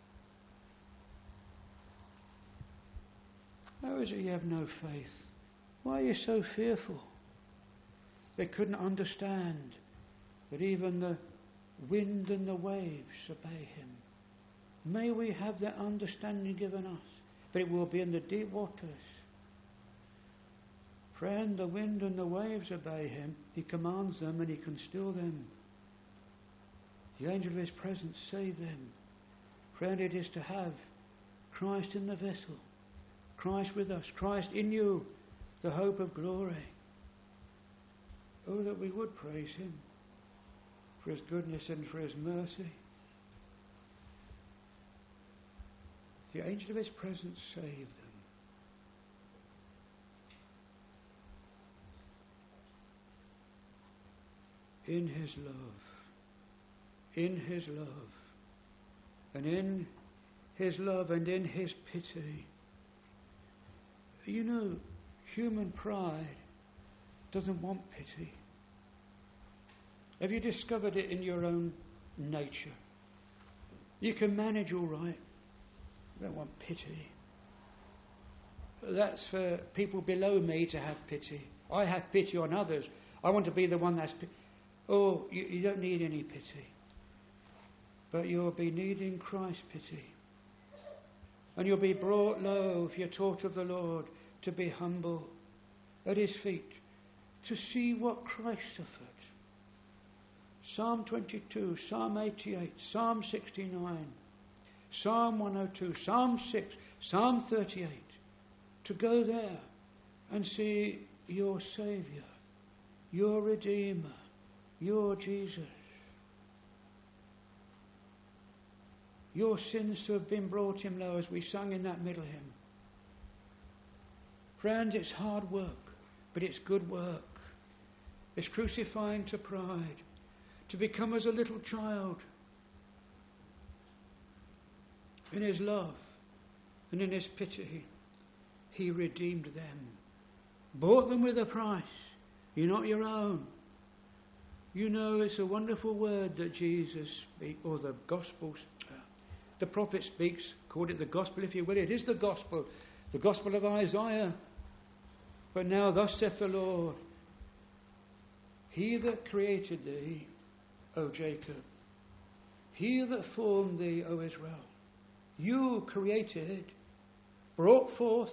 How is it you have no faith? Why are you so fearful? They couldn't understand that even the wind and the waves obey him. May we have that understanding given us, but it will be in the deep waters. Friend, the wind and the waves obey him. He commands them and he can still them. The angel of his presence save them. Friend, it is to have Christ in the vessel, Christ with us, Christ in you, the hope of glory. Oh, that we would praise him for his goodness and for his mercy. The angel of his presence saved them. In his love, in his love. And in his love and in his pity. You know, human pride doesn't want pity. Have you discovered it in your own nature? You can manage all right. You don't want pity. That's for people below me to have pity. I have pity on others. I want to be the one that's... Pi- oh, you, you don't need any pity. But you'll be needing Christ's pity. And you'll be brought low if you're taught of the Lord to be humble at his feet, to see what Christ suffered. Psalm twenty-two, Psalm eighty-eight, Psalm sixty-nine, Psalm one oh two, Psalm six, Psalm thirty-eight. To go there and see your Saviour, your Redeemer, your Jesus. Your sins have been brought him low, as we sung in that middle hymn. Friends, it's hard work, but it's good work. It's crucifying to pride, to become as a little child in his love and in his pity. He redeemed them, bought them with a price. You're not your own. You know, it's a wonderful word that Jesus speaks, or the Gospels, the prophet speaks. Call it the Gospel if you will. It is the Gospel, the Gospel of Isaiah. But now thus saith the Lord, he that created thee, O Jacob, he that formed thee, O Israel, you created, brought forth,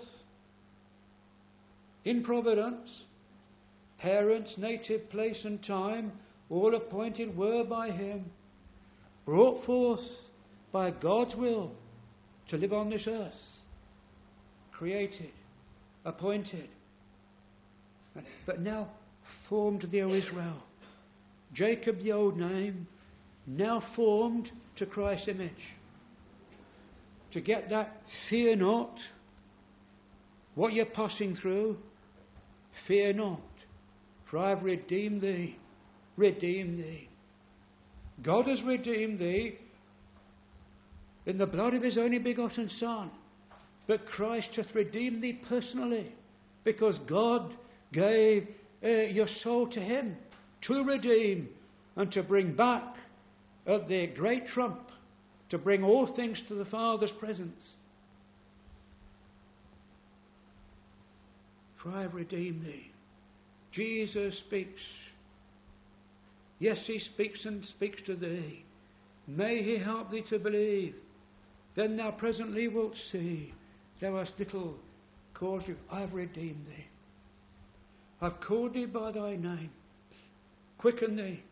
in providence, parents, native place and time, all appointed were by him, brought forth by God's will to live on this earth, created, appointed, but now formed thee, O Israel. Jacob, the old name, now formed to Christ's image. To get that, fear not what you're passing through. Fear not, for I have redeemed thee. Redeemed thee. God has redeemed thee in the blood of his only begotten Son. But Christ hath redeemed thee personally, because God gave uh, your soul to him to redeem and to bring back at the great trump, to bring all things to the Father's presence. For I have redeemed thee. Jesus speaks. Yes, he speaks and speaks to thee. May he help thee to believe. Then thou presently wilt see. Thou hast little cause you. I have redeemed thee. I've called thee by thy name. Quicken thee.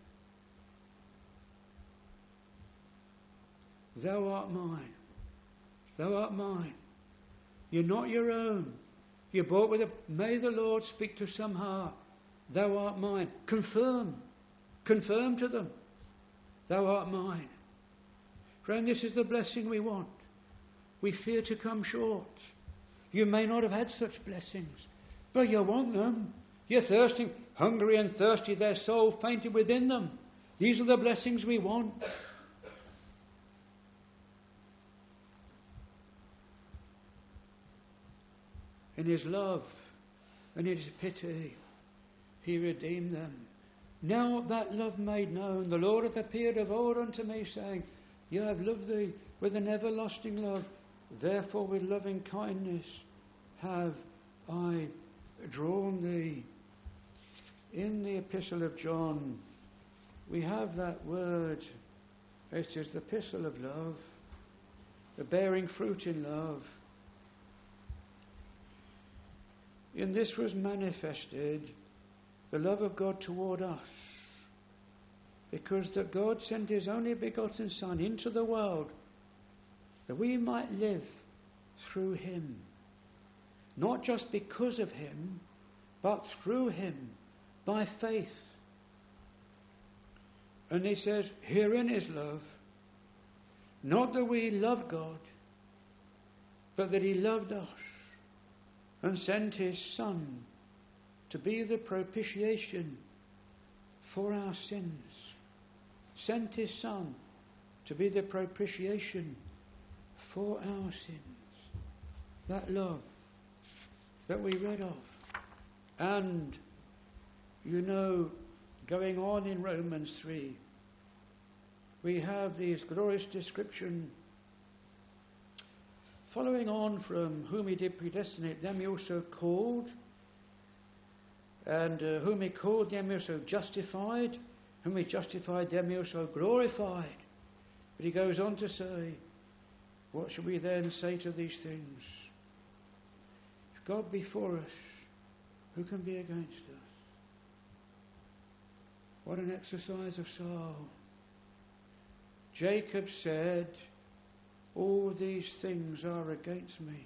Thou art mine. Thou art mine. You're not your own. You're bought with a... May the Lord speak to some heart. Thou art mine. Confirm. Confirm to them. Thou art mine. Friend, this is the blessing we want. We fear to come short. You may not have had such blessings, but you want them. You're thirsting, hungry and thirsty, their soul fainted within them. These are the blessings we want. In his love and in his pity, he redeemed them. Now that love made known, the Lord hath appeared of old unto me, saying, Yea, I have loved thee with an everlasting love. Therefore with loving kindness have I drawn thee. In the epistle of John, we have that word. It is the epistle of love, the bearing fruit in love. In this was manifested the love of God toward us, because that God sent his only begotten Son into the world that we might live through him. Not just because of him, but through him, by faith. And he says, herein is love. Not that we love God, but that he loved us and sent his Son to be the propitiation for our sins. sent his Son to be the propitiation for our sins. That love that we read of. And, you know, going on in Romans three, we have this glorious description following on from whom he did predestinate, them he also called, and uh, whom he called, them he also justified, whom he justified, them he also glorified. But he goes on to say, what shall we then say to these things? If God be for us, who can be against us? What an exercise of soul. Jacob said, all these things are against me.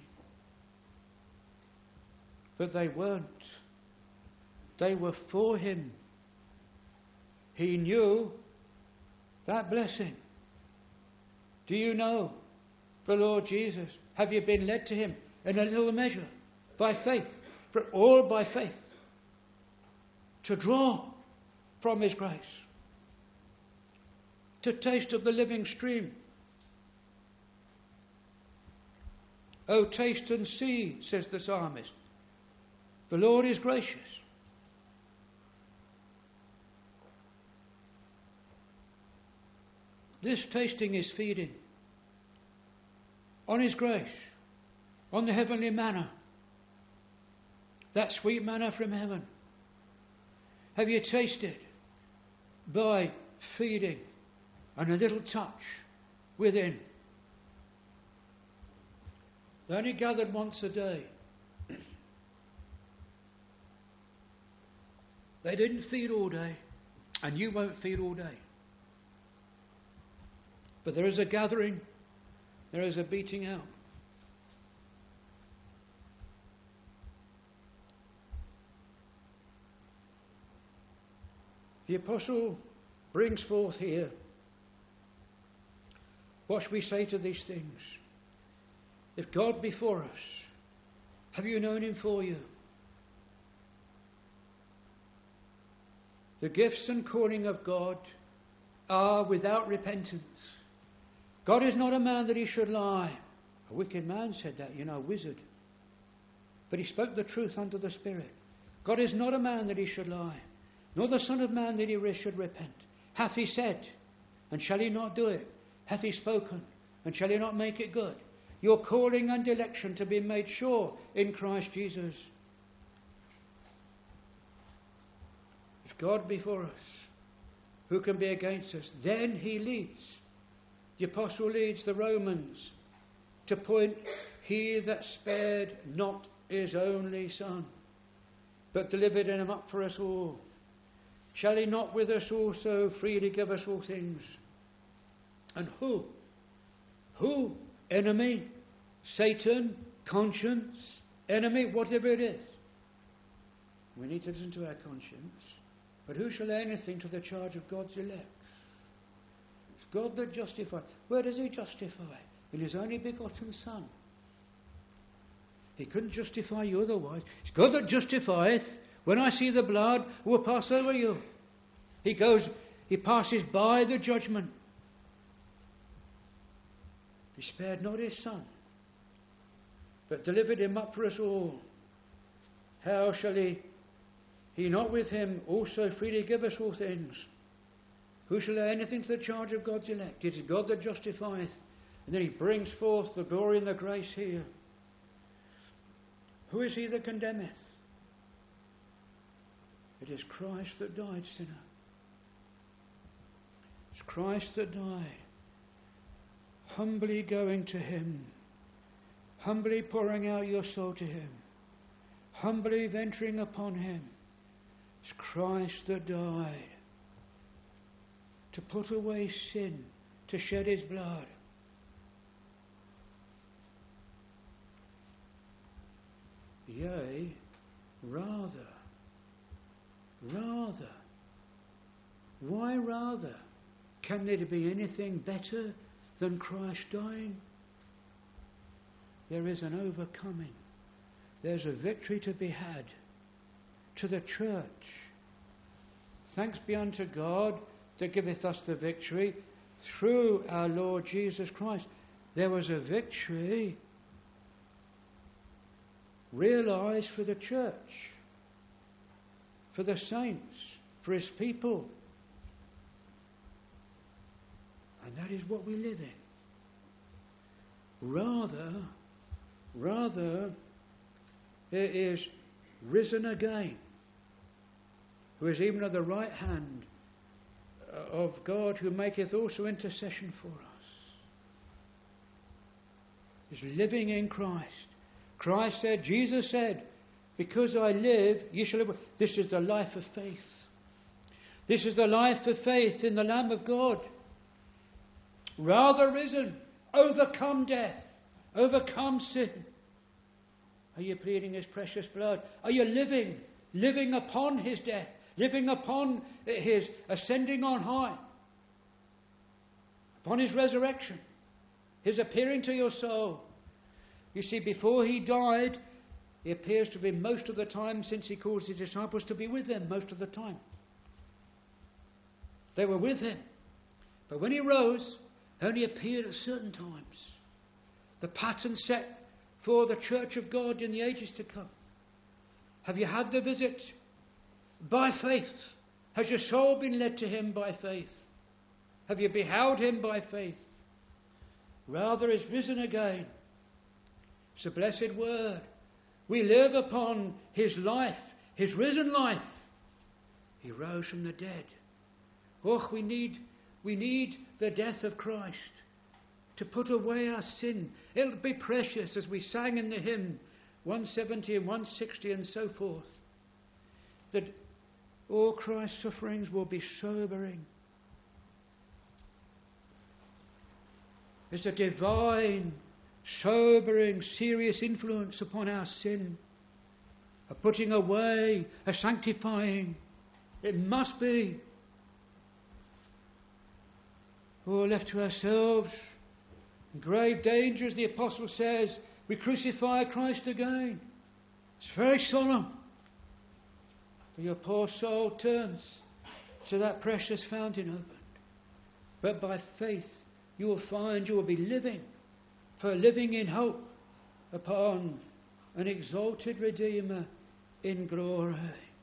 But they weren't. They were for him. He knew that blessing. Do you know the Lord Jesus? Have you been led to him in a little measure? By faith. But all by faith. To draw from his grace. To taste of the living stream. Oh, taste and see, says the psalmist. The Lord is gracious. This tasting is feeding on his grace, on the heavenly manna, that sweet manna from heaven. Have you tasted by feeding and a little touch within? They only gathered once a day. They didn't feed all day, and you won't feed all day. But there is a gathering, there is a beating out. The apostle brings forth here, what shall we say to these things? If God be for us, have you known him for you? The gifts and calling of God are without repentance. God is not a man that he should lie. A wicked man said that, you know, a wizard. But he spoke the truth unto the Spirit. God is not a man that he should lie, nor the Son of Man that he should repent. Hath he said, and shall he not do it? Hath he spoken, and shall he not make it good? Your calling and election to be made sure in Christ Jesus. If God be for us, who can be against us? Then he leads. The apostle leads the Romans to point, he that spared not his only Son, but delivered him up for us all, shall he not with us also freely give us all things? And who? Who? Enemy? Satan? Conscience? Enemy? Whatever it is. We need to listen to our conscience. But who shall lay anything to the charge of God's elect? It's God that justifies. Where does he justify? In his only begotten Son. He couldn't justify you otherwise. It's God that justifieth. When I see the blood, I will pass over you. He goes, he passes by the judgment. He spared not his Son, but delivered him up for us all. How shall he, he not with him also freely give us all things? Who shall lay anything to the charge of God's elect? It is God that justifieth. And then he brings forth the glory and the grace here. Who is he that condemneth? It is Christ that died, sinner. It's Christ that died. Humbly going to him, humbly pouring out your soul to him, humbly venturing upon him. It's Christ that died to put away sin, to shed his blood. Yea, rather, rather. Why rather? Can there be anything better than Christ dying? There is an overcoming. There's a victory to be had to the church. Thanks be unto God that giveth us the victory through our Lord Jesus Christ. There was a victory realised for the church, for the saints, for his people. And that is what we live in. Rather, rather, it is risen again, who is even at the right hand of God, who maketh also intercession for us. Is living in Christ. Christ said, Jesus said, because I live, ye shall live. This is the life of faith. This is the life of faith in the Lamb of God. Rather risen, overcome death, overcome sin. Are you pleading his precious blood? Are you living, living upon his death, living upon his ascending on high, upon his resurrection, his appearing to your soul? You see, before he died, he appears to be most of the time, since he calls his disciples to be with him most of the time. They were with him. But when he rose, only appeared at certain times. The pattern set for the church of God in the ages to come. Have you had the visit? By faith. Has your soul been led to him by faith? Have you beheld him by faith? Rather is risen again. It's a blessed word. We live upon his life, his risen life. He rose from the dead. Oh, we need, we need the death of Christ to put away our sin. It'll be precious, as we sang in the hymn one seventy and one sixty and so forth, that all Christ's sufferings will be sobering. There's a divine, sobering, serious influence upon our sin, a putting away, a sanctifying. It must be. Oh, left to ourselves, in grave danger, as the apostle says, we crucify Christ again. It's very solemn. But your poor soul turns to that precious fountain opened. But by faith you will find you will be living, for living in hope upon an exalted Redeemer in glory.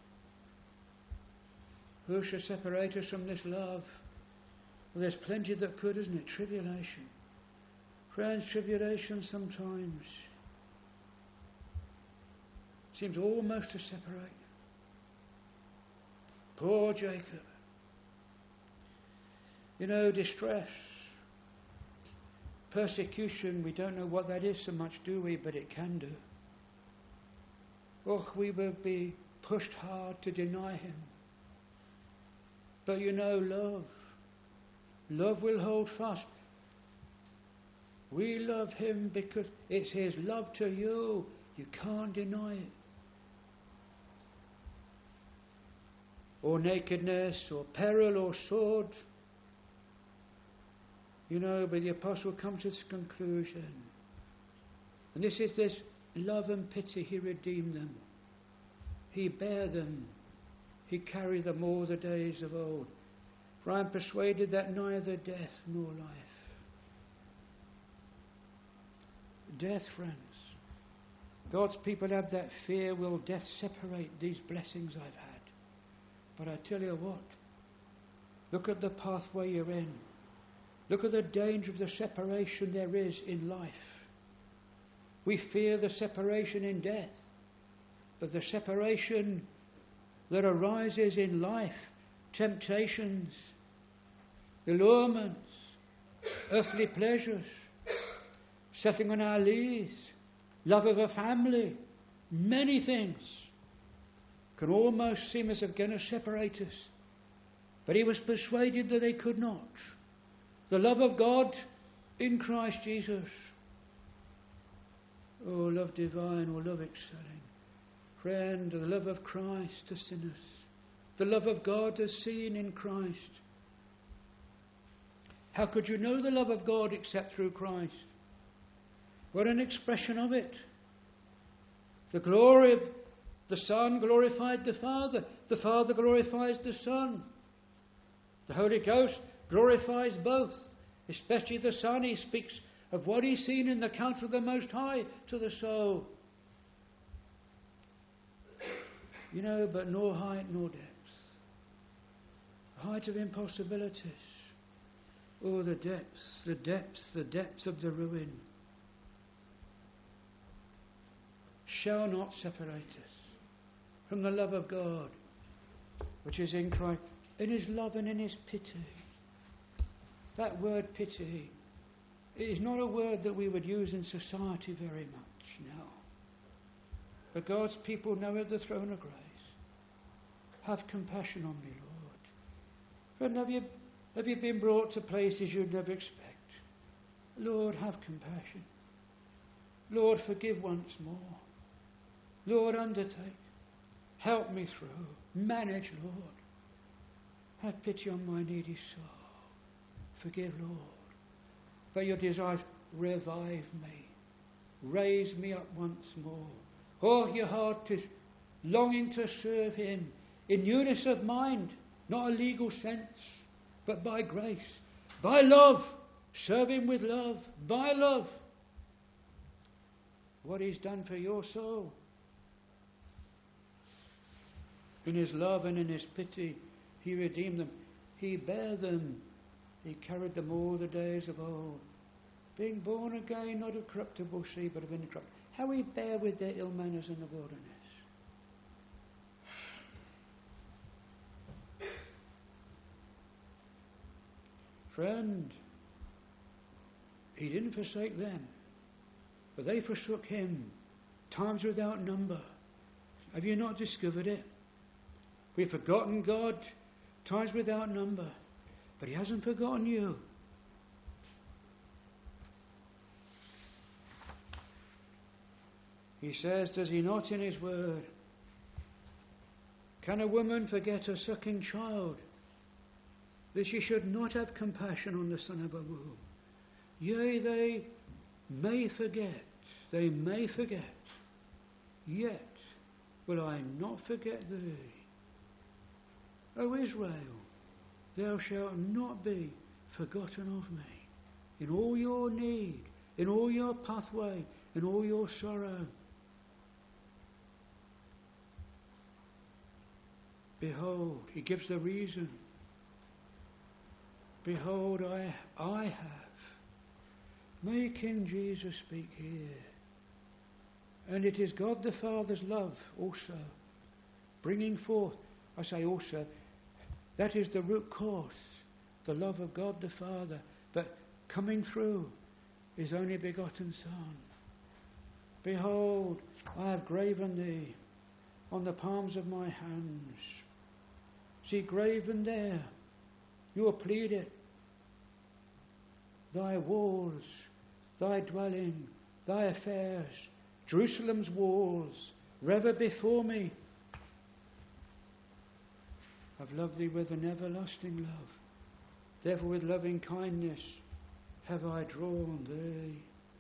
Who shall separate us from this love? Well, there's plenty that could, isn't it? Tribulation. Friends, tribulation sometimes seems almost to separate. Poor Jacob. You know, distress, persecution, we don't know what that is so much, do we? But it can do. Oh, we will be pushed hard to deny him. But you know, love. Love will hold fast. We love him because it's his love to you. You can't deny it. Or nakedness, or peril, or sword. You know, but the apostle comes to this conclusion. And this is this love and pity. He redeemed them. He bare them. He carried them all the days of old. For I am persuaded that neither death nor life. Death, friends. God's people have that fear, will death separate these blessings I've had? But I tell you what, look at the pathway you're in. Look at the danger of the separation there is in life. We fear the separation in death, but the separation that arises in life, temptations, allurements, earthly pleasures, setting on our lees, love of a family, many things can almost seem as if going to separate us. But he was persuaded that they could not. The love of God in Christ Jesus. Oh, love divine, oh, love excelling. Friend, the love of Christ to sinners. The love of God as seen in Christ. How could you know the love of God except through Christ? What an expression of it. The glory of the Son glorified the Father. The Father glorifies the Son. The Holy Ghost glorifies both, especially the Son. He speaks of what he's seen in the counsel of the Most High to the soul. You know, but nor height nor depth. Height of impossibilities. Oh, the depths, the depths, the depths of the ruin shall not separate us from the love of God, which is in Christ, in his love and in his pity. That word pity is not a word that we would use in society very much, no. But God's people know at the throne of grace. Have compassion on me, Lord. Friend, have you, have you been brought to places you'd never expect? Lord, have compassion. Lord, forgive once more. Lord, undertake. Help me through. Manage, Lord. Have pity on my needy soul. Forgive, Lord. But your desires, revive me. Raise me up once more. Oh, your heart is longing to serve him in newness of mind, not a legal sense, but by grace, by love. Serve him with love, by love. What he's done for your soul. In his love and in his pity, he redeemed them. He bare them. He carried them all the days of old. Being born again, not of corruptible seed, but of incorruptible. How he bare with their ill manners in the wilderness. Friend, he didn't forsake them, but they forsook him, times without number. Have you not discovered it? We've forgotten God, times without number, but he hasn't forgotten you. He says, does he not in his word? Can a woman forget her sucking child, that she should not have compassion on the son of her womb? Yea, they may forget, they may forget, yet will I not forget thee. O Israel, thou shalt not be forgotten of me. In all your need, in all your pathway, in all your sorrow. Behold, he gives the reason. Behold, I, I have. May King Jesus speak here. And it is God the Father's love also, bringing forth, I say also, that is the root cause, the love of God the Father, but coming through his only begotten Son. Behold, I have graven thee on the palms of my hands. See, graven there, you are pleaded. Thy walls, thy dwelling, thy affairs, Jerusalem's walls, ever before me. I've loved thee with an everlasting love. Therefore with loving kindness have I drawn thee.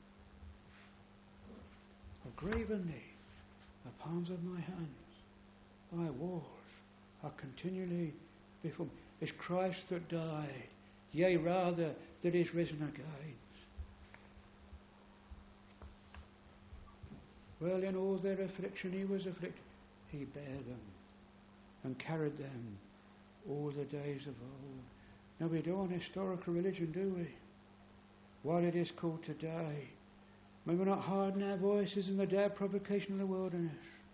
I've graven thee, the palms of my hands. Thy walls are continually before me. It's Christ that died, yea, rather, that is risen again. Well, in all their affliction he was afflicted. He bare them and carried them all the days of old. Now, we don't want historical religion, do we? While it is called today, may we not harden our voices in the day of provocation in the wilderness?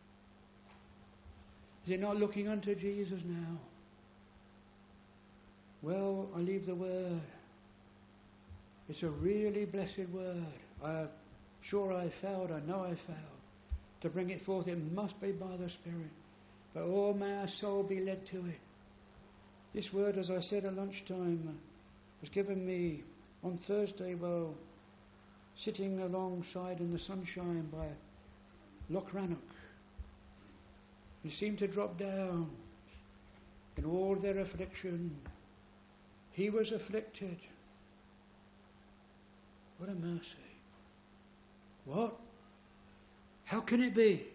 Is it not looking unto Jesus now? Well, I leave the word. It's a really blessed word. I'm sure I failed, I know I failed. To bring it forth, it must be by the Spirit. But oh, may our soul be led to it. This word, as I said at lunchtime, was given me on Thursday while sitting alongside in the sunshine by Loch Rannoch. He seemed to drop down in all their affliction. He was afflicted. What a mercy. What? How can it be?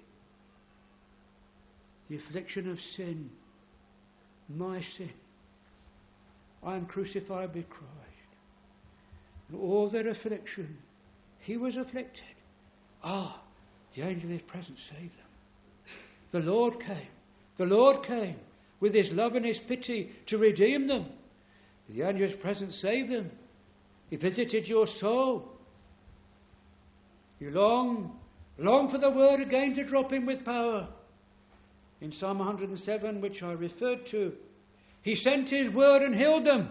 The affliction of sin, my sin, I am crucified with Christ. And all their affliction, he was afflicted. Ah, the angel of his presence saved them. The Lord came. The Lord came with his love and his pity to redeem them. The angel of his presence saved them. He visited your soul. You long, long for the word again to drop in with power. In Psalm one hundred seven, which I referred to, he sent his word and healed them.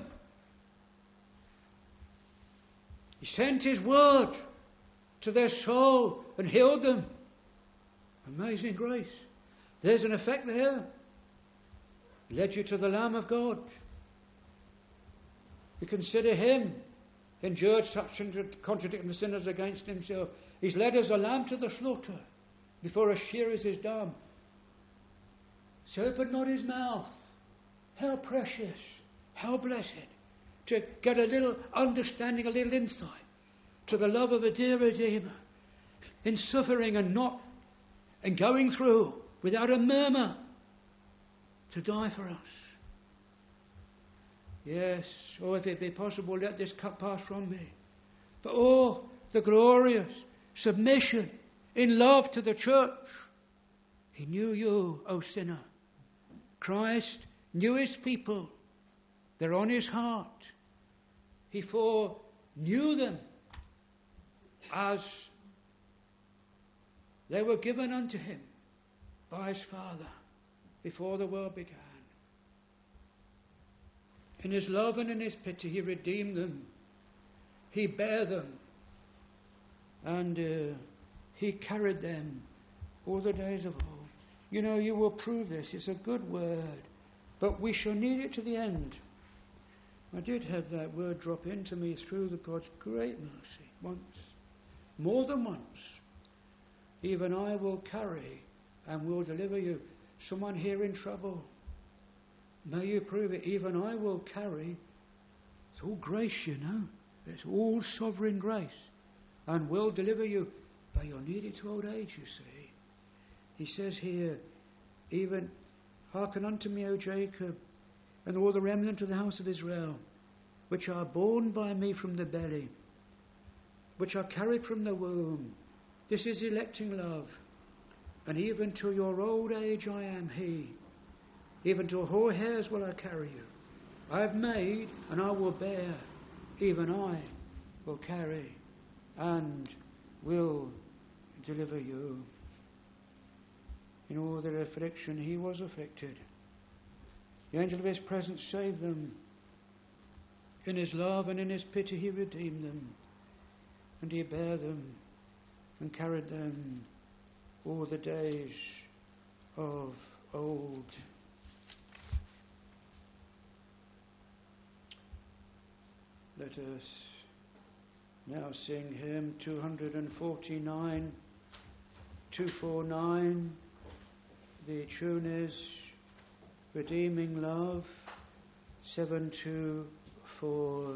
He sent his word to their soul and healed them. Amazing grace. There's an effect there. Led you to the Lamb of God. You consider him, endured such contradicting sinners against himself. He's led as a lamb to the slaughter, before a shearers is dumb. So open not his mouth. How precious, how blessed, to get a little understanding, a little insight to the love of a dear Redeemer, in suffering and not, and going through without a murmur, to die for us. Yes, oh, if it be possible, let this cup pass from me. But oh, the glorious submission in love to the church. He knew you, O sinner. Christ knew his people. They're on his heart. He foreknew them as they were given unto him by his Father before the world began. In his love and in his pity, he redeemed them. He bare them. And uh, he carried them all the days of old. You know, you will prove this. It's a good word. But we shall need it to the end. I did have that word drop into me through the God's great mercy once. More than once. Even I will carry and will deliver you. Someone here in trouble. May you prove it. Even I will carry. It's all grace, you know. It's all sovereign grace. And will deliver you. But you'll need it to old age, you see. He says here, even hearken unto me, O Jacob, and all the remnant of the house of Israel, which are born by me from the belly, which are carried from the womb. This is electing love. And even to your old age I am he. Even to hoar hairs will I carry you. I have made, and I will bear. Even I will carry, and will deliver you. In all their affliction he was afflicted. The angel of his presence saved them. In his love and in his pity he redeemed them. And he bare them and carried them all the days of old. Let us now sing hymn two forty-nine, two forty-nine. The tune is Redeeming Love, seven two four.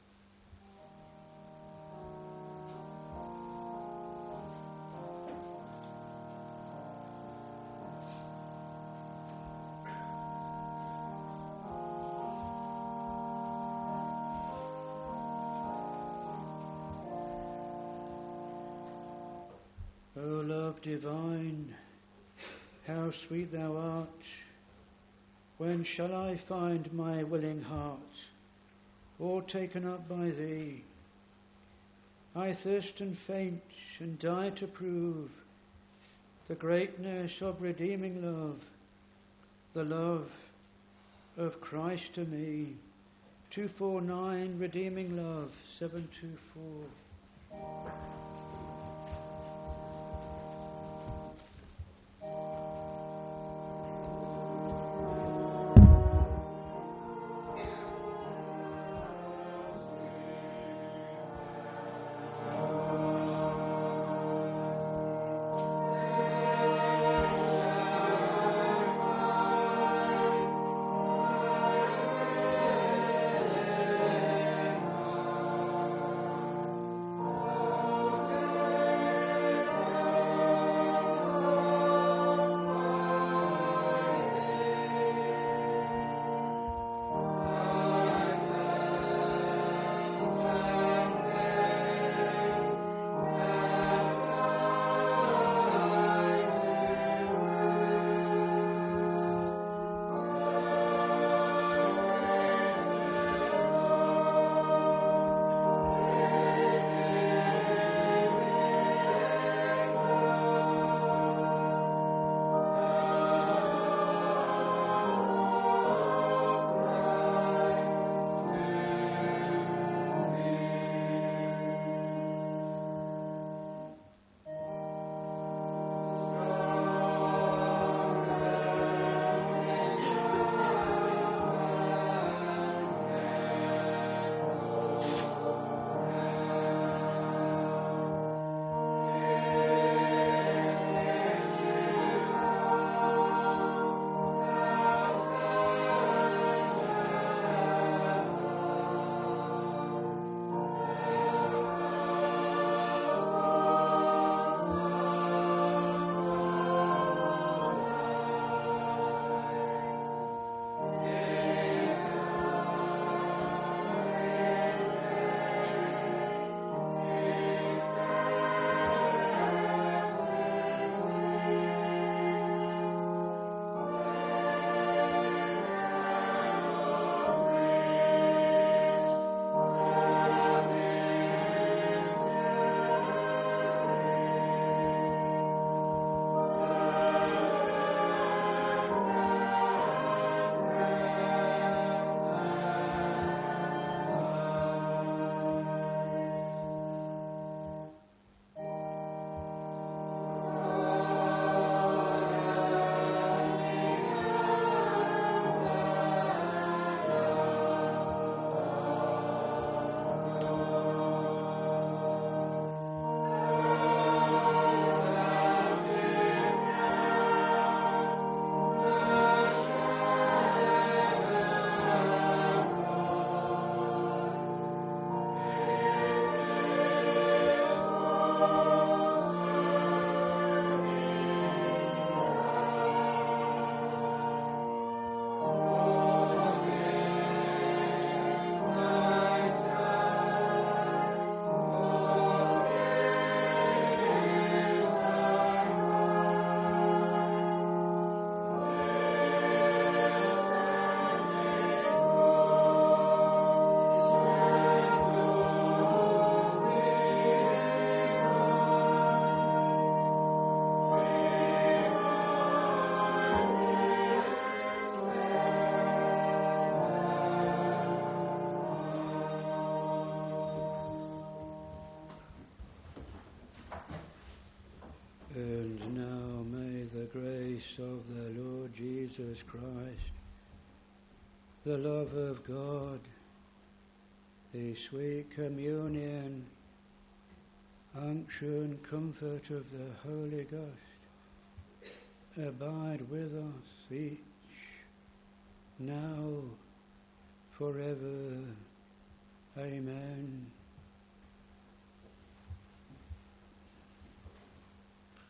O love divine, how sweet thou art, when shall I find my willing heart all taken up by thee? I thirst and faint and die to prove the greatness of redeeming love, the love of Christ to me. two forty-nine, Redeeming Love, seven two four. Oh, Jesus Christ, the love of God, the sweet communion, unction, comfort of the Holy Ghost, abide with us each, now, forever. Amen.